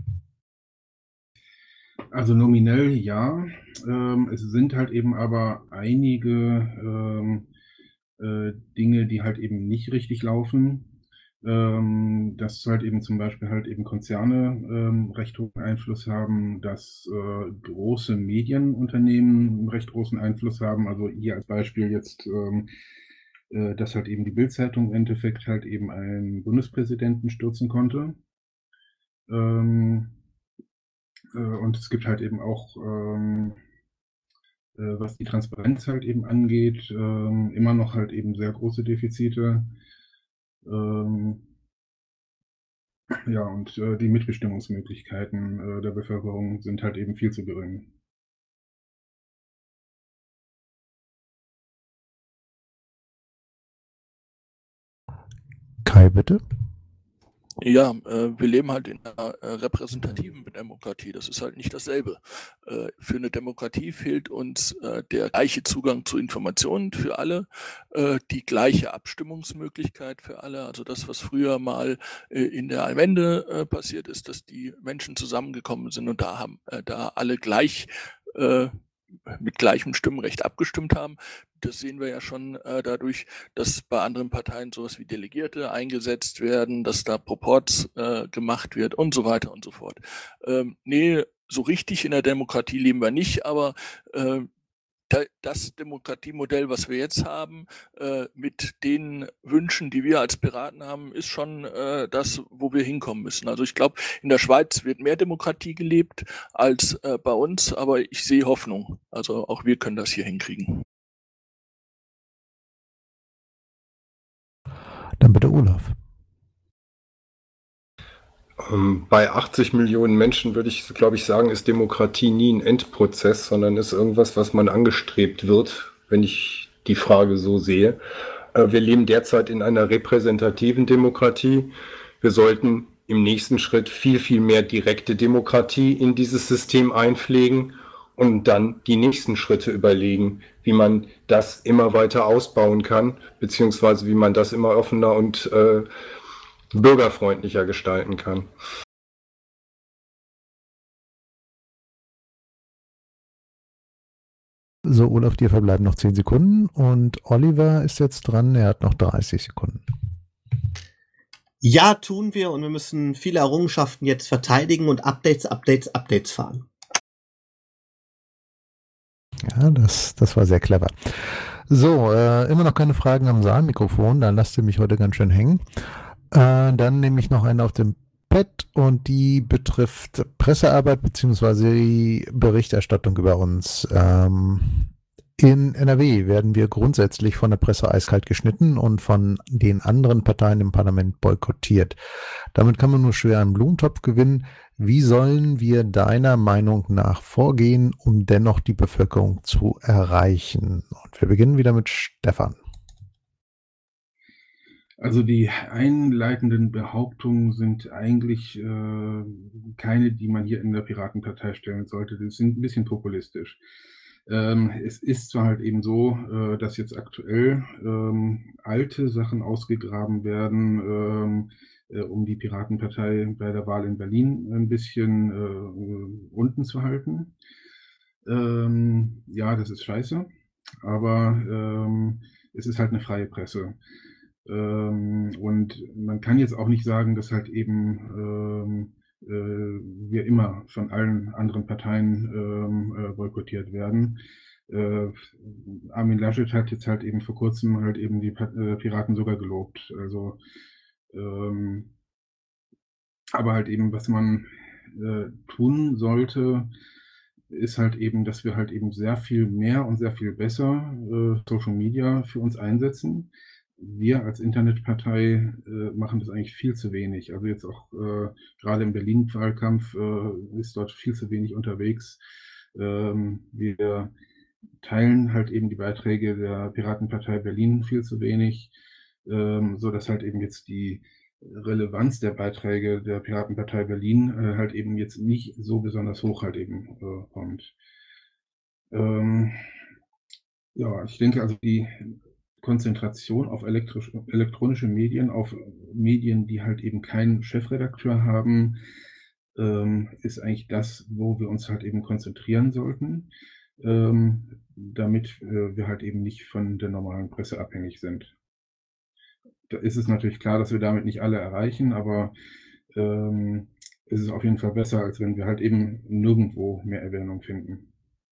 Also nominell ja. Es sind halt eben aber einige Dinge, die halt eben nicht richtig laufen. Dass halt eben zum Beispiel halt eben Konzerne recht hohen Einfluss haben, dass große Medienunternehmen einen recht großen Einfluss haben. Also hier als Beispiel jetzt, dass halt eben die Bild-Zeitung im Endeffekt halt eben einen Bundespräsidenten stürzen konnte. Und es gibt halt eben auch, was die Transparenz halt eben angeht, immer noch halt eben sehr große Defizite. Ja, und die Mitbestimmungsmöglichkeiten der Bevölkerung sind halt eben viel zu gering. Kai, bitte. Ja, wir leben halt in einer repräsentativen Demokratie. Das ist halt nicht dasselbe. Für eine Demokratie fehlt uns der gleiche Zugang zu Informationen für alle, die gleiche Abstimmungsmöglichkeit für alle. Also das, was früher mal in der Allmende passiert ist, dass die Menschen zusammengekommen sind und da alle gleich mit gleichem Stimmrecht abgestimmt haben. Das sehen wir ja schon dadurch, dass bei anderen Parteien sowas wie Delegierte eingesetzt werden, dass da Proporz gemacht wird und so weiter und so fort. Nee, so richtig in der Demokratie leben wir nicht, aber das Demokratiemodell, was wir jetzt haben, mit den Wünschen, die wir als Piraten haben, ist schon das, wo wir hinkommen müssen. Also ich glaube, in der Schweiz wird mehr Demokratie gelebt als bei uns, aber ich sehe Hoffnung. Also auch wir können das hier hinkriegen. Dann bitte Olaf. Bei 80 Millionen Menschen würde ich, glaube ich, sagen, ist Demokratie nie ein Endprozess, sondern ist irgendwas, was man angestrebt wird, wenn ich die Frage so sehe. Wir leben derzeit in einer repräsentativen Demokratie. Wir sollten im nächsten Schritt viel, viel mehr direkte Demokratie in dieses System einpflegen und dann die nächsten Schritte überlegen, wie man das immer weiter ausbauen kann, beziehungsweise wie man das immer offener und bürgerfreundlicher gestalten kann. So, Olaf, dir verbleiben noch 10 Sekunden und Oliver ist jetzt dran, er hat noch 30 Sekunden. Ja, tun wir, und wir müssen viele Errungenschaften jetzt verteidigen und Updates fahren. Ja, das war sehr clever. So, immer noch keine Fragen am Saalmikrofon, dann lasst ihr mich heute ganz schön hängen. Dann nehme ich noch eine auf dem Pad und die betrifft Pressearbeit bzw. Berichterstattung über uns. In NRW werden wir grundsätzlich von der Presse eiskalt geschnitten und von den anderen Parteien im Parlament boykottiert. Damit kann man nur schwer einen Blumentopf gewinnen. Wie sollen wir deiner Meinung nach vorgehen, um dennoch die Bevölkerung zu erreichen? Und wir beginnen wieder mit Stefan. Also die einleitenden Behauptungen sind eigentlich keine, die man hier in der Piratenpartei stellen sollte. Die sind ein bisschen populistisch. Es ist zwar halt eben so, dass jetzt aktuell alte Sachen ausgegraben werden, um die Piratenpartei bei der Wahl in Berlin ein bisschen unten zu halten. Ja, das ist scheiße, aber es ist halt eine freie Presse. Und man kann jetzt auch nicht sagen, dass halt eben wir immer von allen anderen Parteien boykottiert werden. Armin Laschet hat jetzt halt eben vor kurzem halt eben die Piraten sogar gelobt. Also aber halt eben, was man tun sollte, ist halt eben, dass wir halt eben sehr viel mehr und sehr viel besser Social Media für uns einsetzen. Wir als Internetpartei machen das eigentlich viel zu wenig. Also jetzt auch gerade im Berlin-Wahlkampf ist dort viel zu wenig unterwegs. Wir teilen halt eben die Beiträge der Piratenpartei Berlin viel zu wenig, so dass halt eben jetzt die Relevanz der Beiträge der Piratenpartei Berlin halt eben jetzt nicht so besonders hoch halt eben kommt. Ja, ich denke also die Konzentration auf elektronische Medien, auf Medien, die halt eben keinen Chefredakteur haben, ist eigentlich das, wo wir uns halt eben konzentrieren sollten, damit wir halt eben nicht von der normalen Presse abhängig sind. Da ist es natürlich klar, dass wir damit nicht alle erreichen, aber es ist auf jeden Fall besser, als wenn wir halt eben nirgendwo mehr Erwähnung finden.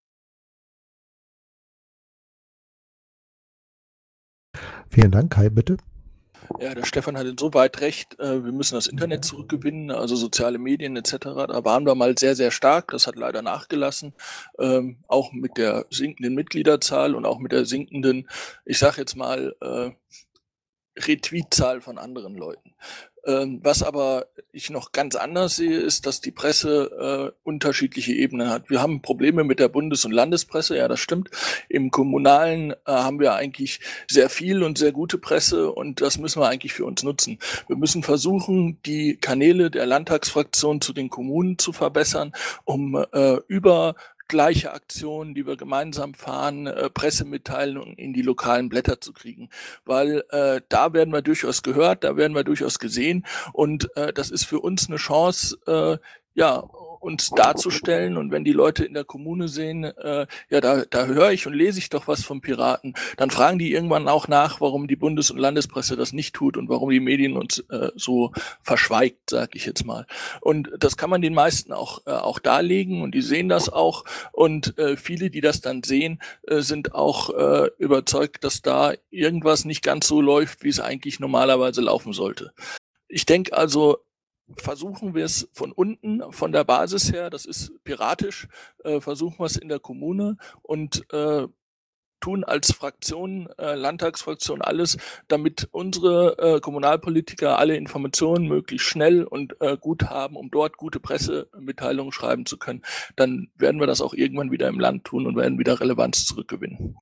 Vielen Dank, Kai, bitte. Ja, der Stefan hat insoweit recht, wir müssen das Internet zurückgewinnen, also soziale Medien etc. Da waren wir mal sehr, sehr stark, das hat leider nachgelassen, auch mit der sinkenden Mitgliederzahl und auch mit der sinkenden, ich sage jetzt mal, Retweetzahl von anderen Leuten. Was aber ich noch ganz anders sehe, ist, dass die Presse unterschiedliche Ebenen hat. Wir haben Probleme mit der Bundes- und Landespresse, ja, das stimmt. Im Kommunalen haben wir eigentlich sehr viel und sehr gute Presse und das müssen wir eigentlich für uns nutzen. Wir müssen versuchen, die Kanäle der Landtagsfraktion zu den Kommunen zu verbessern, um über gleiche Aktionen, die wir gemeinsam fahren, Pressemitteilungen in die lokalen Blätter zu kriegen. Weil da werden wir durchaus gehört, da werden wir durchaus gesehen und das ist für uns eine Chance, ja, uns darzustellen und wenn die Leute in der Kommune sehen, ja, da höre ich und lese ich doch was vom Piraten, dann fragen die irgendwann auch nach, warum die Bundes- und Landespresse das nicht tut und warum die Medien uns so verschweigt, sag ich jetzt mal. Und das kann man den meisten auch darlegen und die sehen das auch und viele, die das dann sehen, sind auch überzeugt, dass da irgendwas nicht ganz so läuft, wie es eigentlich normalerweise laufen sollte. Ich denke also, versuchen wir es von unten, von der Basis her, das ist piratisch, versuchen wir es in der Kommune und tun als Fraktion, Landtagsfraktion alles, damit unsere Kommunalpolitiker alle Informationen möglichst schnell und gut haben, um dort gute Pressemitteilungen schreiben zu können. Dann werden wir das auch irgendwann wieder im Land tun und werden wieder Relevanz zurückgewinnen.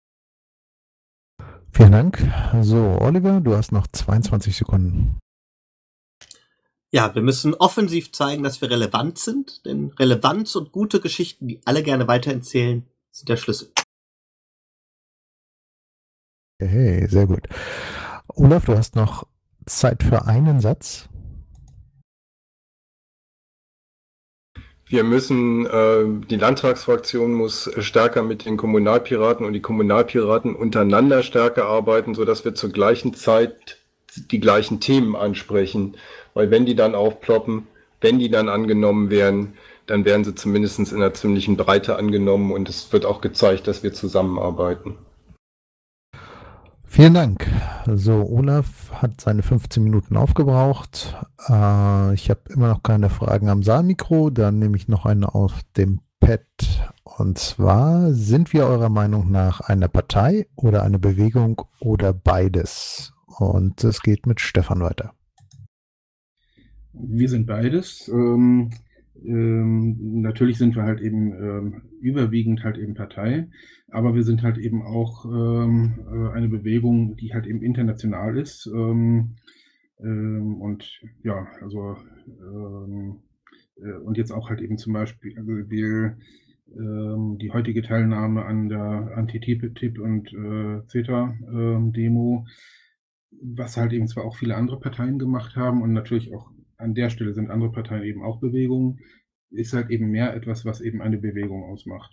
Vielen Dank. So, Oliver, du hast noch 22 Sekunden. Ja, wir müssen offensiv zeigen, dass wir relevant sind, denn Relevanz und gute Geschichten, die alle gerne weitererzählen, sind der Schlüssel. Hey, sehr gut. Olaf, du hast noch Zeit für einen Satz. Wir müssen, die Landtagsfraktion muss stärker mit den Kommunalpiraten und die Kommunalpiraten untereinander stärker arbeiten, sodass wir zur gleichen Zeit die gleichen Themen ansprechen. Weil wenn die dann aufploppen, wenn die dann angenommen werden, dann werden sie zumindest in einer ziemlichen Breite angenommen und es wird auch gezeigt, dass wir zusammenarbeiten. Vielen Dank. So, Olaf hat seine 15 Minuten aufgebraucht. Ich habe immer noch keine Fragen am Saalmikro. Dann nehme ich noch eine auf dem Pad. Und zwar, sind wir eurer Meinung nach eine Partei oder eine Bewegung oder beides? Und es geht mit Stefan weiter. Wir sind beides. Natürlich sind wir halt eben überwiegend halt eben Partei, aber wir sind halt eben auch eine Bewegung, die halt eben international ist. Und ja, also und jetzt auch halt eben zum Beispiel die heutige Teilnahme an der Anti-TTIP und CETA-Demo, was halt eben zwar auch viele andere Parteien gemacht haben und natürlich auch an der Stelle sind andere Parteien eben auch Bewegungen, ist halt eben mehr etwas, was eben eine Bewegung ausmacht.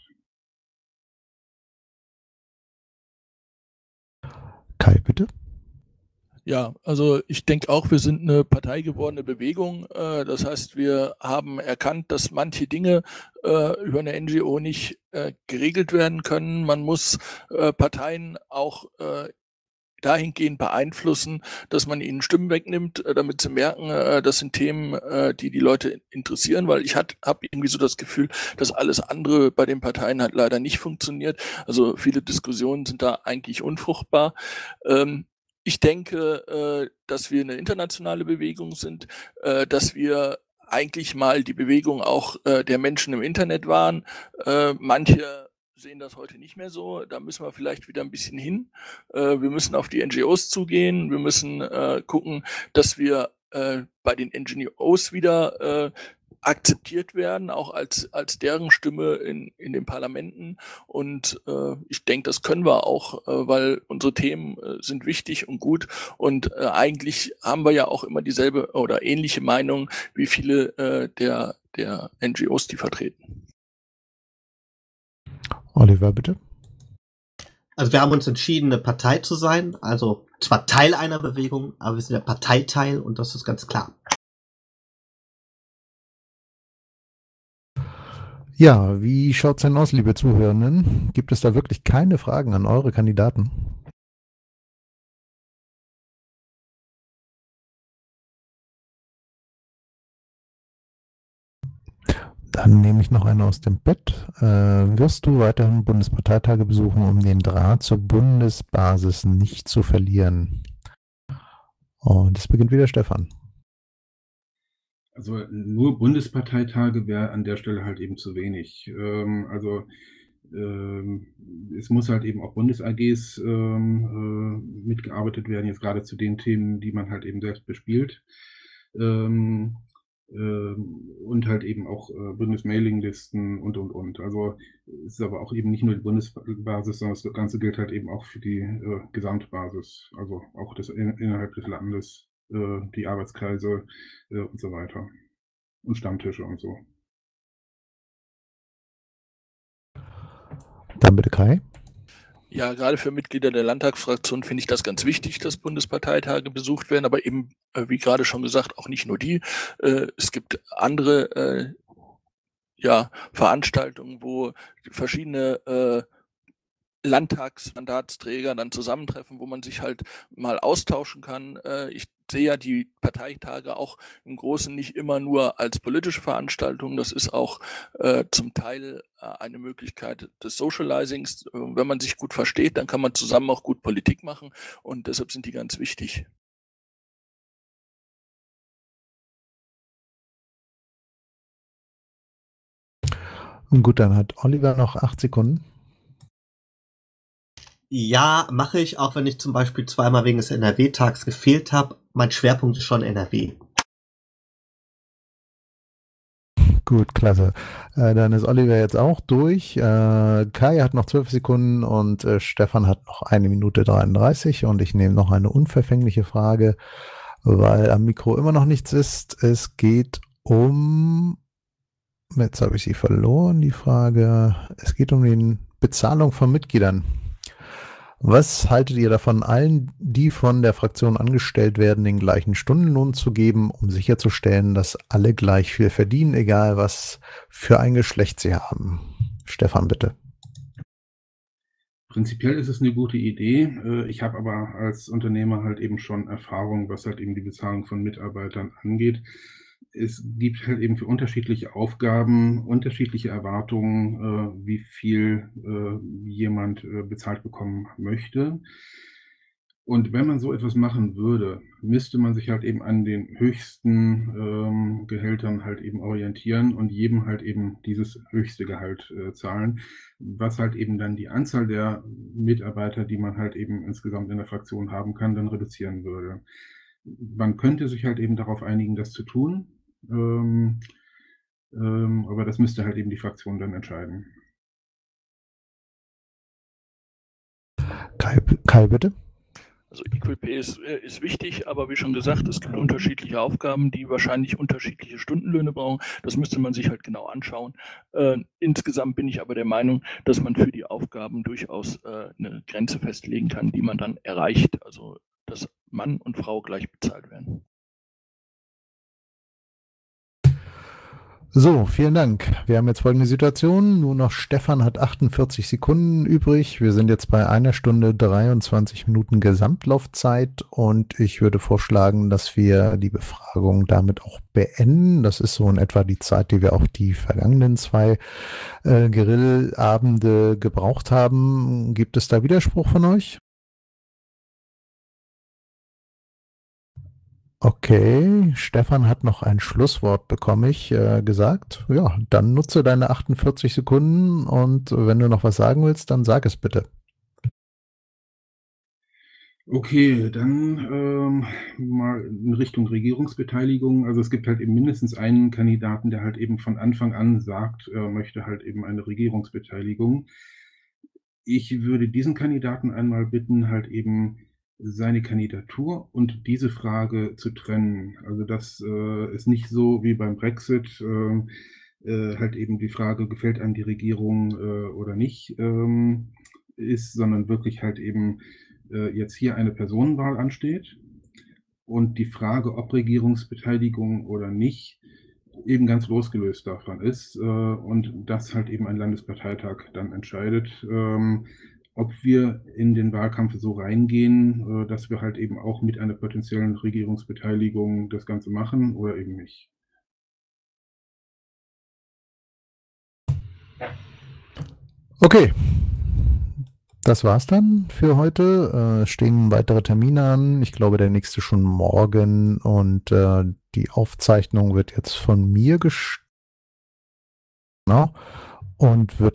Kai, bitte. Ja, also ich denke auch, wir sind eine parteigewordene Bewegung. Das heißt, wir haben erkannt, dass manche Dinge über eine NGO nicht geregelt werden können. Man muss Parteien auch dahingehend beeinflussen, dass man ihnen Stimmen wegnimmt, damit sie merken, das sind Themen, die die Leute interessieren, weil ich habe irgendwie so das Gefühl, dass alles andere bei den Parteien halt leider nicht funktioniert. Also viele Diskussionen sind da eigentlich unfruchtbar. Ich denke, dass wir eine internationale Bewegung sind, dass wir eigentlich mal die Bewegung auch der Menschen im Internet waren. Manche sehen das heute nicht mehr so. Da müssen wir vielleicht wieder ein bisschen hin. Wir müssen auf die NGOs zugehen. Wir müssen gucken, dass wir bei den NGOs wieder akzeptiert werden, auch als deren Stimme in den Parlamenten. Und ich denke, das können wir auch, weil unsere Themen sind wichtig und gut. Und eigentlich haben wir ja auch immer dieselbe oder ähnliche Meinung wie viele der NGOs, die vertreten. Oliver, bitte. Also wir haben uns entschieden, eine Partei zu sein, also zwar Teil einer Bewegung, aber wir sind der Parteiteil und das ist ganz klar. Ja, wie schaut's denn aus, liebe Zuhörenden? Gibt es da wirklich keine Fragen an eure Kandidaten? Dann nehme ich noch eine aus dem Bett. Wirst du weiterhin Bundesparteitage besuchen, um den Draht zur Bundesbasis nicht zu verlieren? Und es beginnt wieder Stefan. Also nur Bundesparteitage wäre an der Stelle halt eben zu wenig. Es muss halt eben auch Bundes-AGs mitgearbeitet werden, jetzt gerade zu den Themen, die man halt eben selbst bespielt. Und halt eben auch Bundesmailinglisten und. Also es ist aber auch eben nicht nur die Bundesbasis, sondern das Ganze gilt halt eben auch für die Gesamtbasis, also auch innerhalb des Landes, die Arbeitskreise und so weiter und Stammtische und so. Dann bitte Kai. Ja, gerade für Mitglieder der Landtagsfraktion finde ich das ganz wichtig, dass Bundesparteitage besucht werden, aber eben, wie gerade schon gesagt, auch nicht nur die. Es gibt andere Veranstaltungen, wo verschiedene Landtagsmandatsträger dann zusammentreffen, wo man sich halt mal austauschen kann. Ich sehe ja die Parteitage auch im Großen nicht immer nur als politische Veranstaltung. Das ist auch zum Teil eine Möglichkeit des Socializings. Wenn man sich gut versteht, dann kann man zusammen auch gut Politik machen und deshalb sind die ganz wichtig. Gut, dann hat Oliver noch 8 Sekunden. Ja, mache ich, auch wenn ich zum Beispiel zweimal wegen des NRW-Tags gefehlt habe. Mein Schwerpunkt ist schon NRW. Gut, klasse. Dann ist Oliver jetzt auch durch. Kai hat noch 12 Sekunden und Stefan hat noch 1 Minute 33 und ich nehme noch eine unverfängliche Frage, weil am Mikro immer noch nichts ist. Es geht jetzt habe ich sie verloren, die Frage. Es geht um die Bezahlung von Mitgliedern. Was haltet ihr davon, allen, die von der Fraktion angestellt werden, den gleichen Stundenlohn zu geben, um sicherzustellen, dass alle gleich viel verdienen, egal was für ein Geschlecht sie haben? Stefan, bitte. Prinzipiell ist es eine gute Idee. Ich habe aber als Unternehmer halt eben schon Erfahrung, was halt eben die Bezahlung von Mitarbeitern angeht. Es gibt halt eben für unterschiedliche Aufgaben unterschiedliche Erwartungen, wie viel jemand bezahlt bekommen möchte. Und wenn man so etwas machen würde, müsste man sich halt eben an den höchsten Gehältern halt eben orientieren und jedem halt eben dieses höchste Gehalt zahlen, was halt eben dann die Anzahl der Mitarbeiter, die man halt eben insgesamt in der Fraktion haben kann, dann reduzieren würde. Man könnte sich halt eben darauf einigen, das zu tun, aber das müsste halt eben die Fraktion dann entscheiden. Kai, bitte. Also Equal Pay ist wichtig, aber wie schon gesagt, es gibt unterschiedliche Aufgaben, die wahrscheinlich unterschiedliche Stundenlöhne brauchen. Das müsste man sich halt genau anschauen. Insgesamt bin ich aber der Meinung, dass man für die Aufgaben durchaus eine Grenze festlegen kann, die man dann erreicht. Also dass Mann und Frau gleich bezahlt werden. So, vielen Dank. Wir haben jetzt folgende Situation. Nur noch Stefan hat 48 Sekunden übrig. Wir sind jetzt bei 1 Stunde 23 Minuten Gesamtlaufzeit und ich würde vorschlagen, dass wir die Befragung damit auch beenden. Das ist so in etwa die Zeit, die wir auch die vergangenen 2 Grillabende gebraucht haben. Gibt es da Widerspruch von euch? Okay, Stefan hat noch ein Schlusswort, bekomme ich gesagt. Ja, dann nutze deine 48 Sekunden und wenn du noch was sagen willst, dann sag es bitte. Okay, dann mal in Richtung Regierungsbeteiligung. Also es gibt halt eben mindestens einen Kandidaten, der halt eben von Anfang an sagt, er möchte halt eben eine Regierungsbeteiligung. Ich würde diesen Kandidaten einmal bitten, halt eben seine Kandidatur und diese Frage zu trennen. Also das ist nicht so wie beim Brexit, halt eben die Frage, gefällt einem die Regierung oder nicht, ist, sondern wirklich halt eben jetzt hier eine Personenwahl ansteht und die Frage, ob Regierungsbeteiligung oder nicht, eben ganz losgelöst davon ist und das halt eben ein Landesparteitag dann entscheidet, ob wir in den Wahlkampf so reingehen, dass wir halt eben auch mit einer potenziellen Regierungsbeteiligung das Ganze machen oder eben nicht. Okay, das war's dann für heute. Stehen weitere Termine an. Ich glaube, der nächste schon morgen und die Aufzeichnung wird jetzt von mir und wird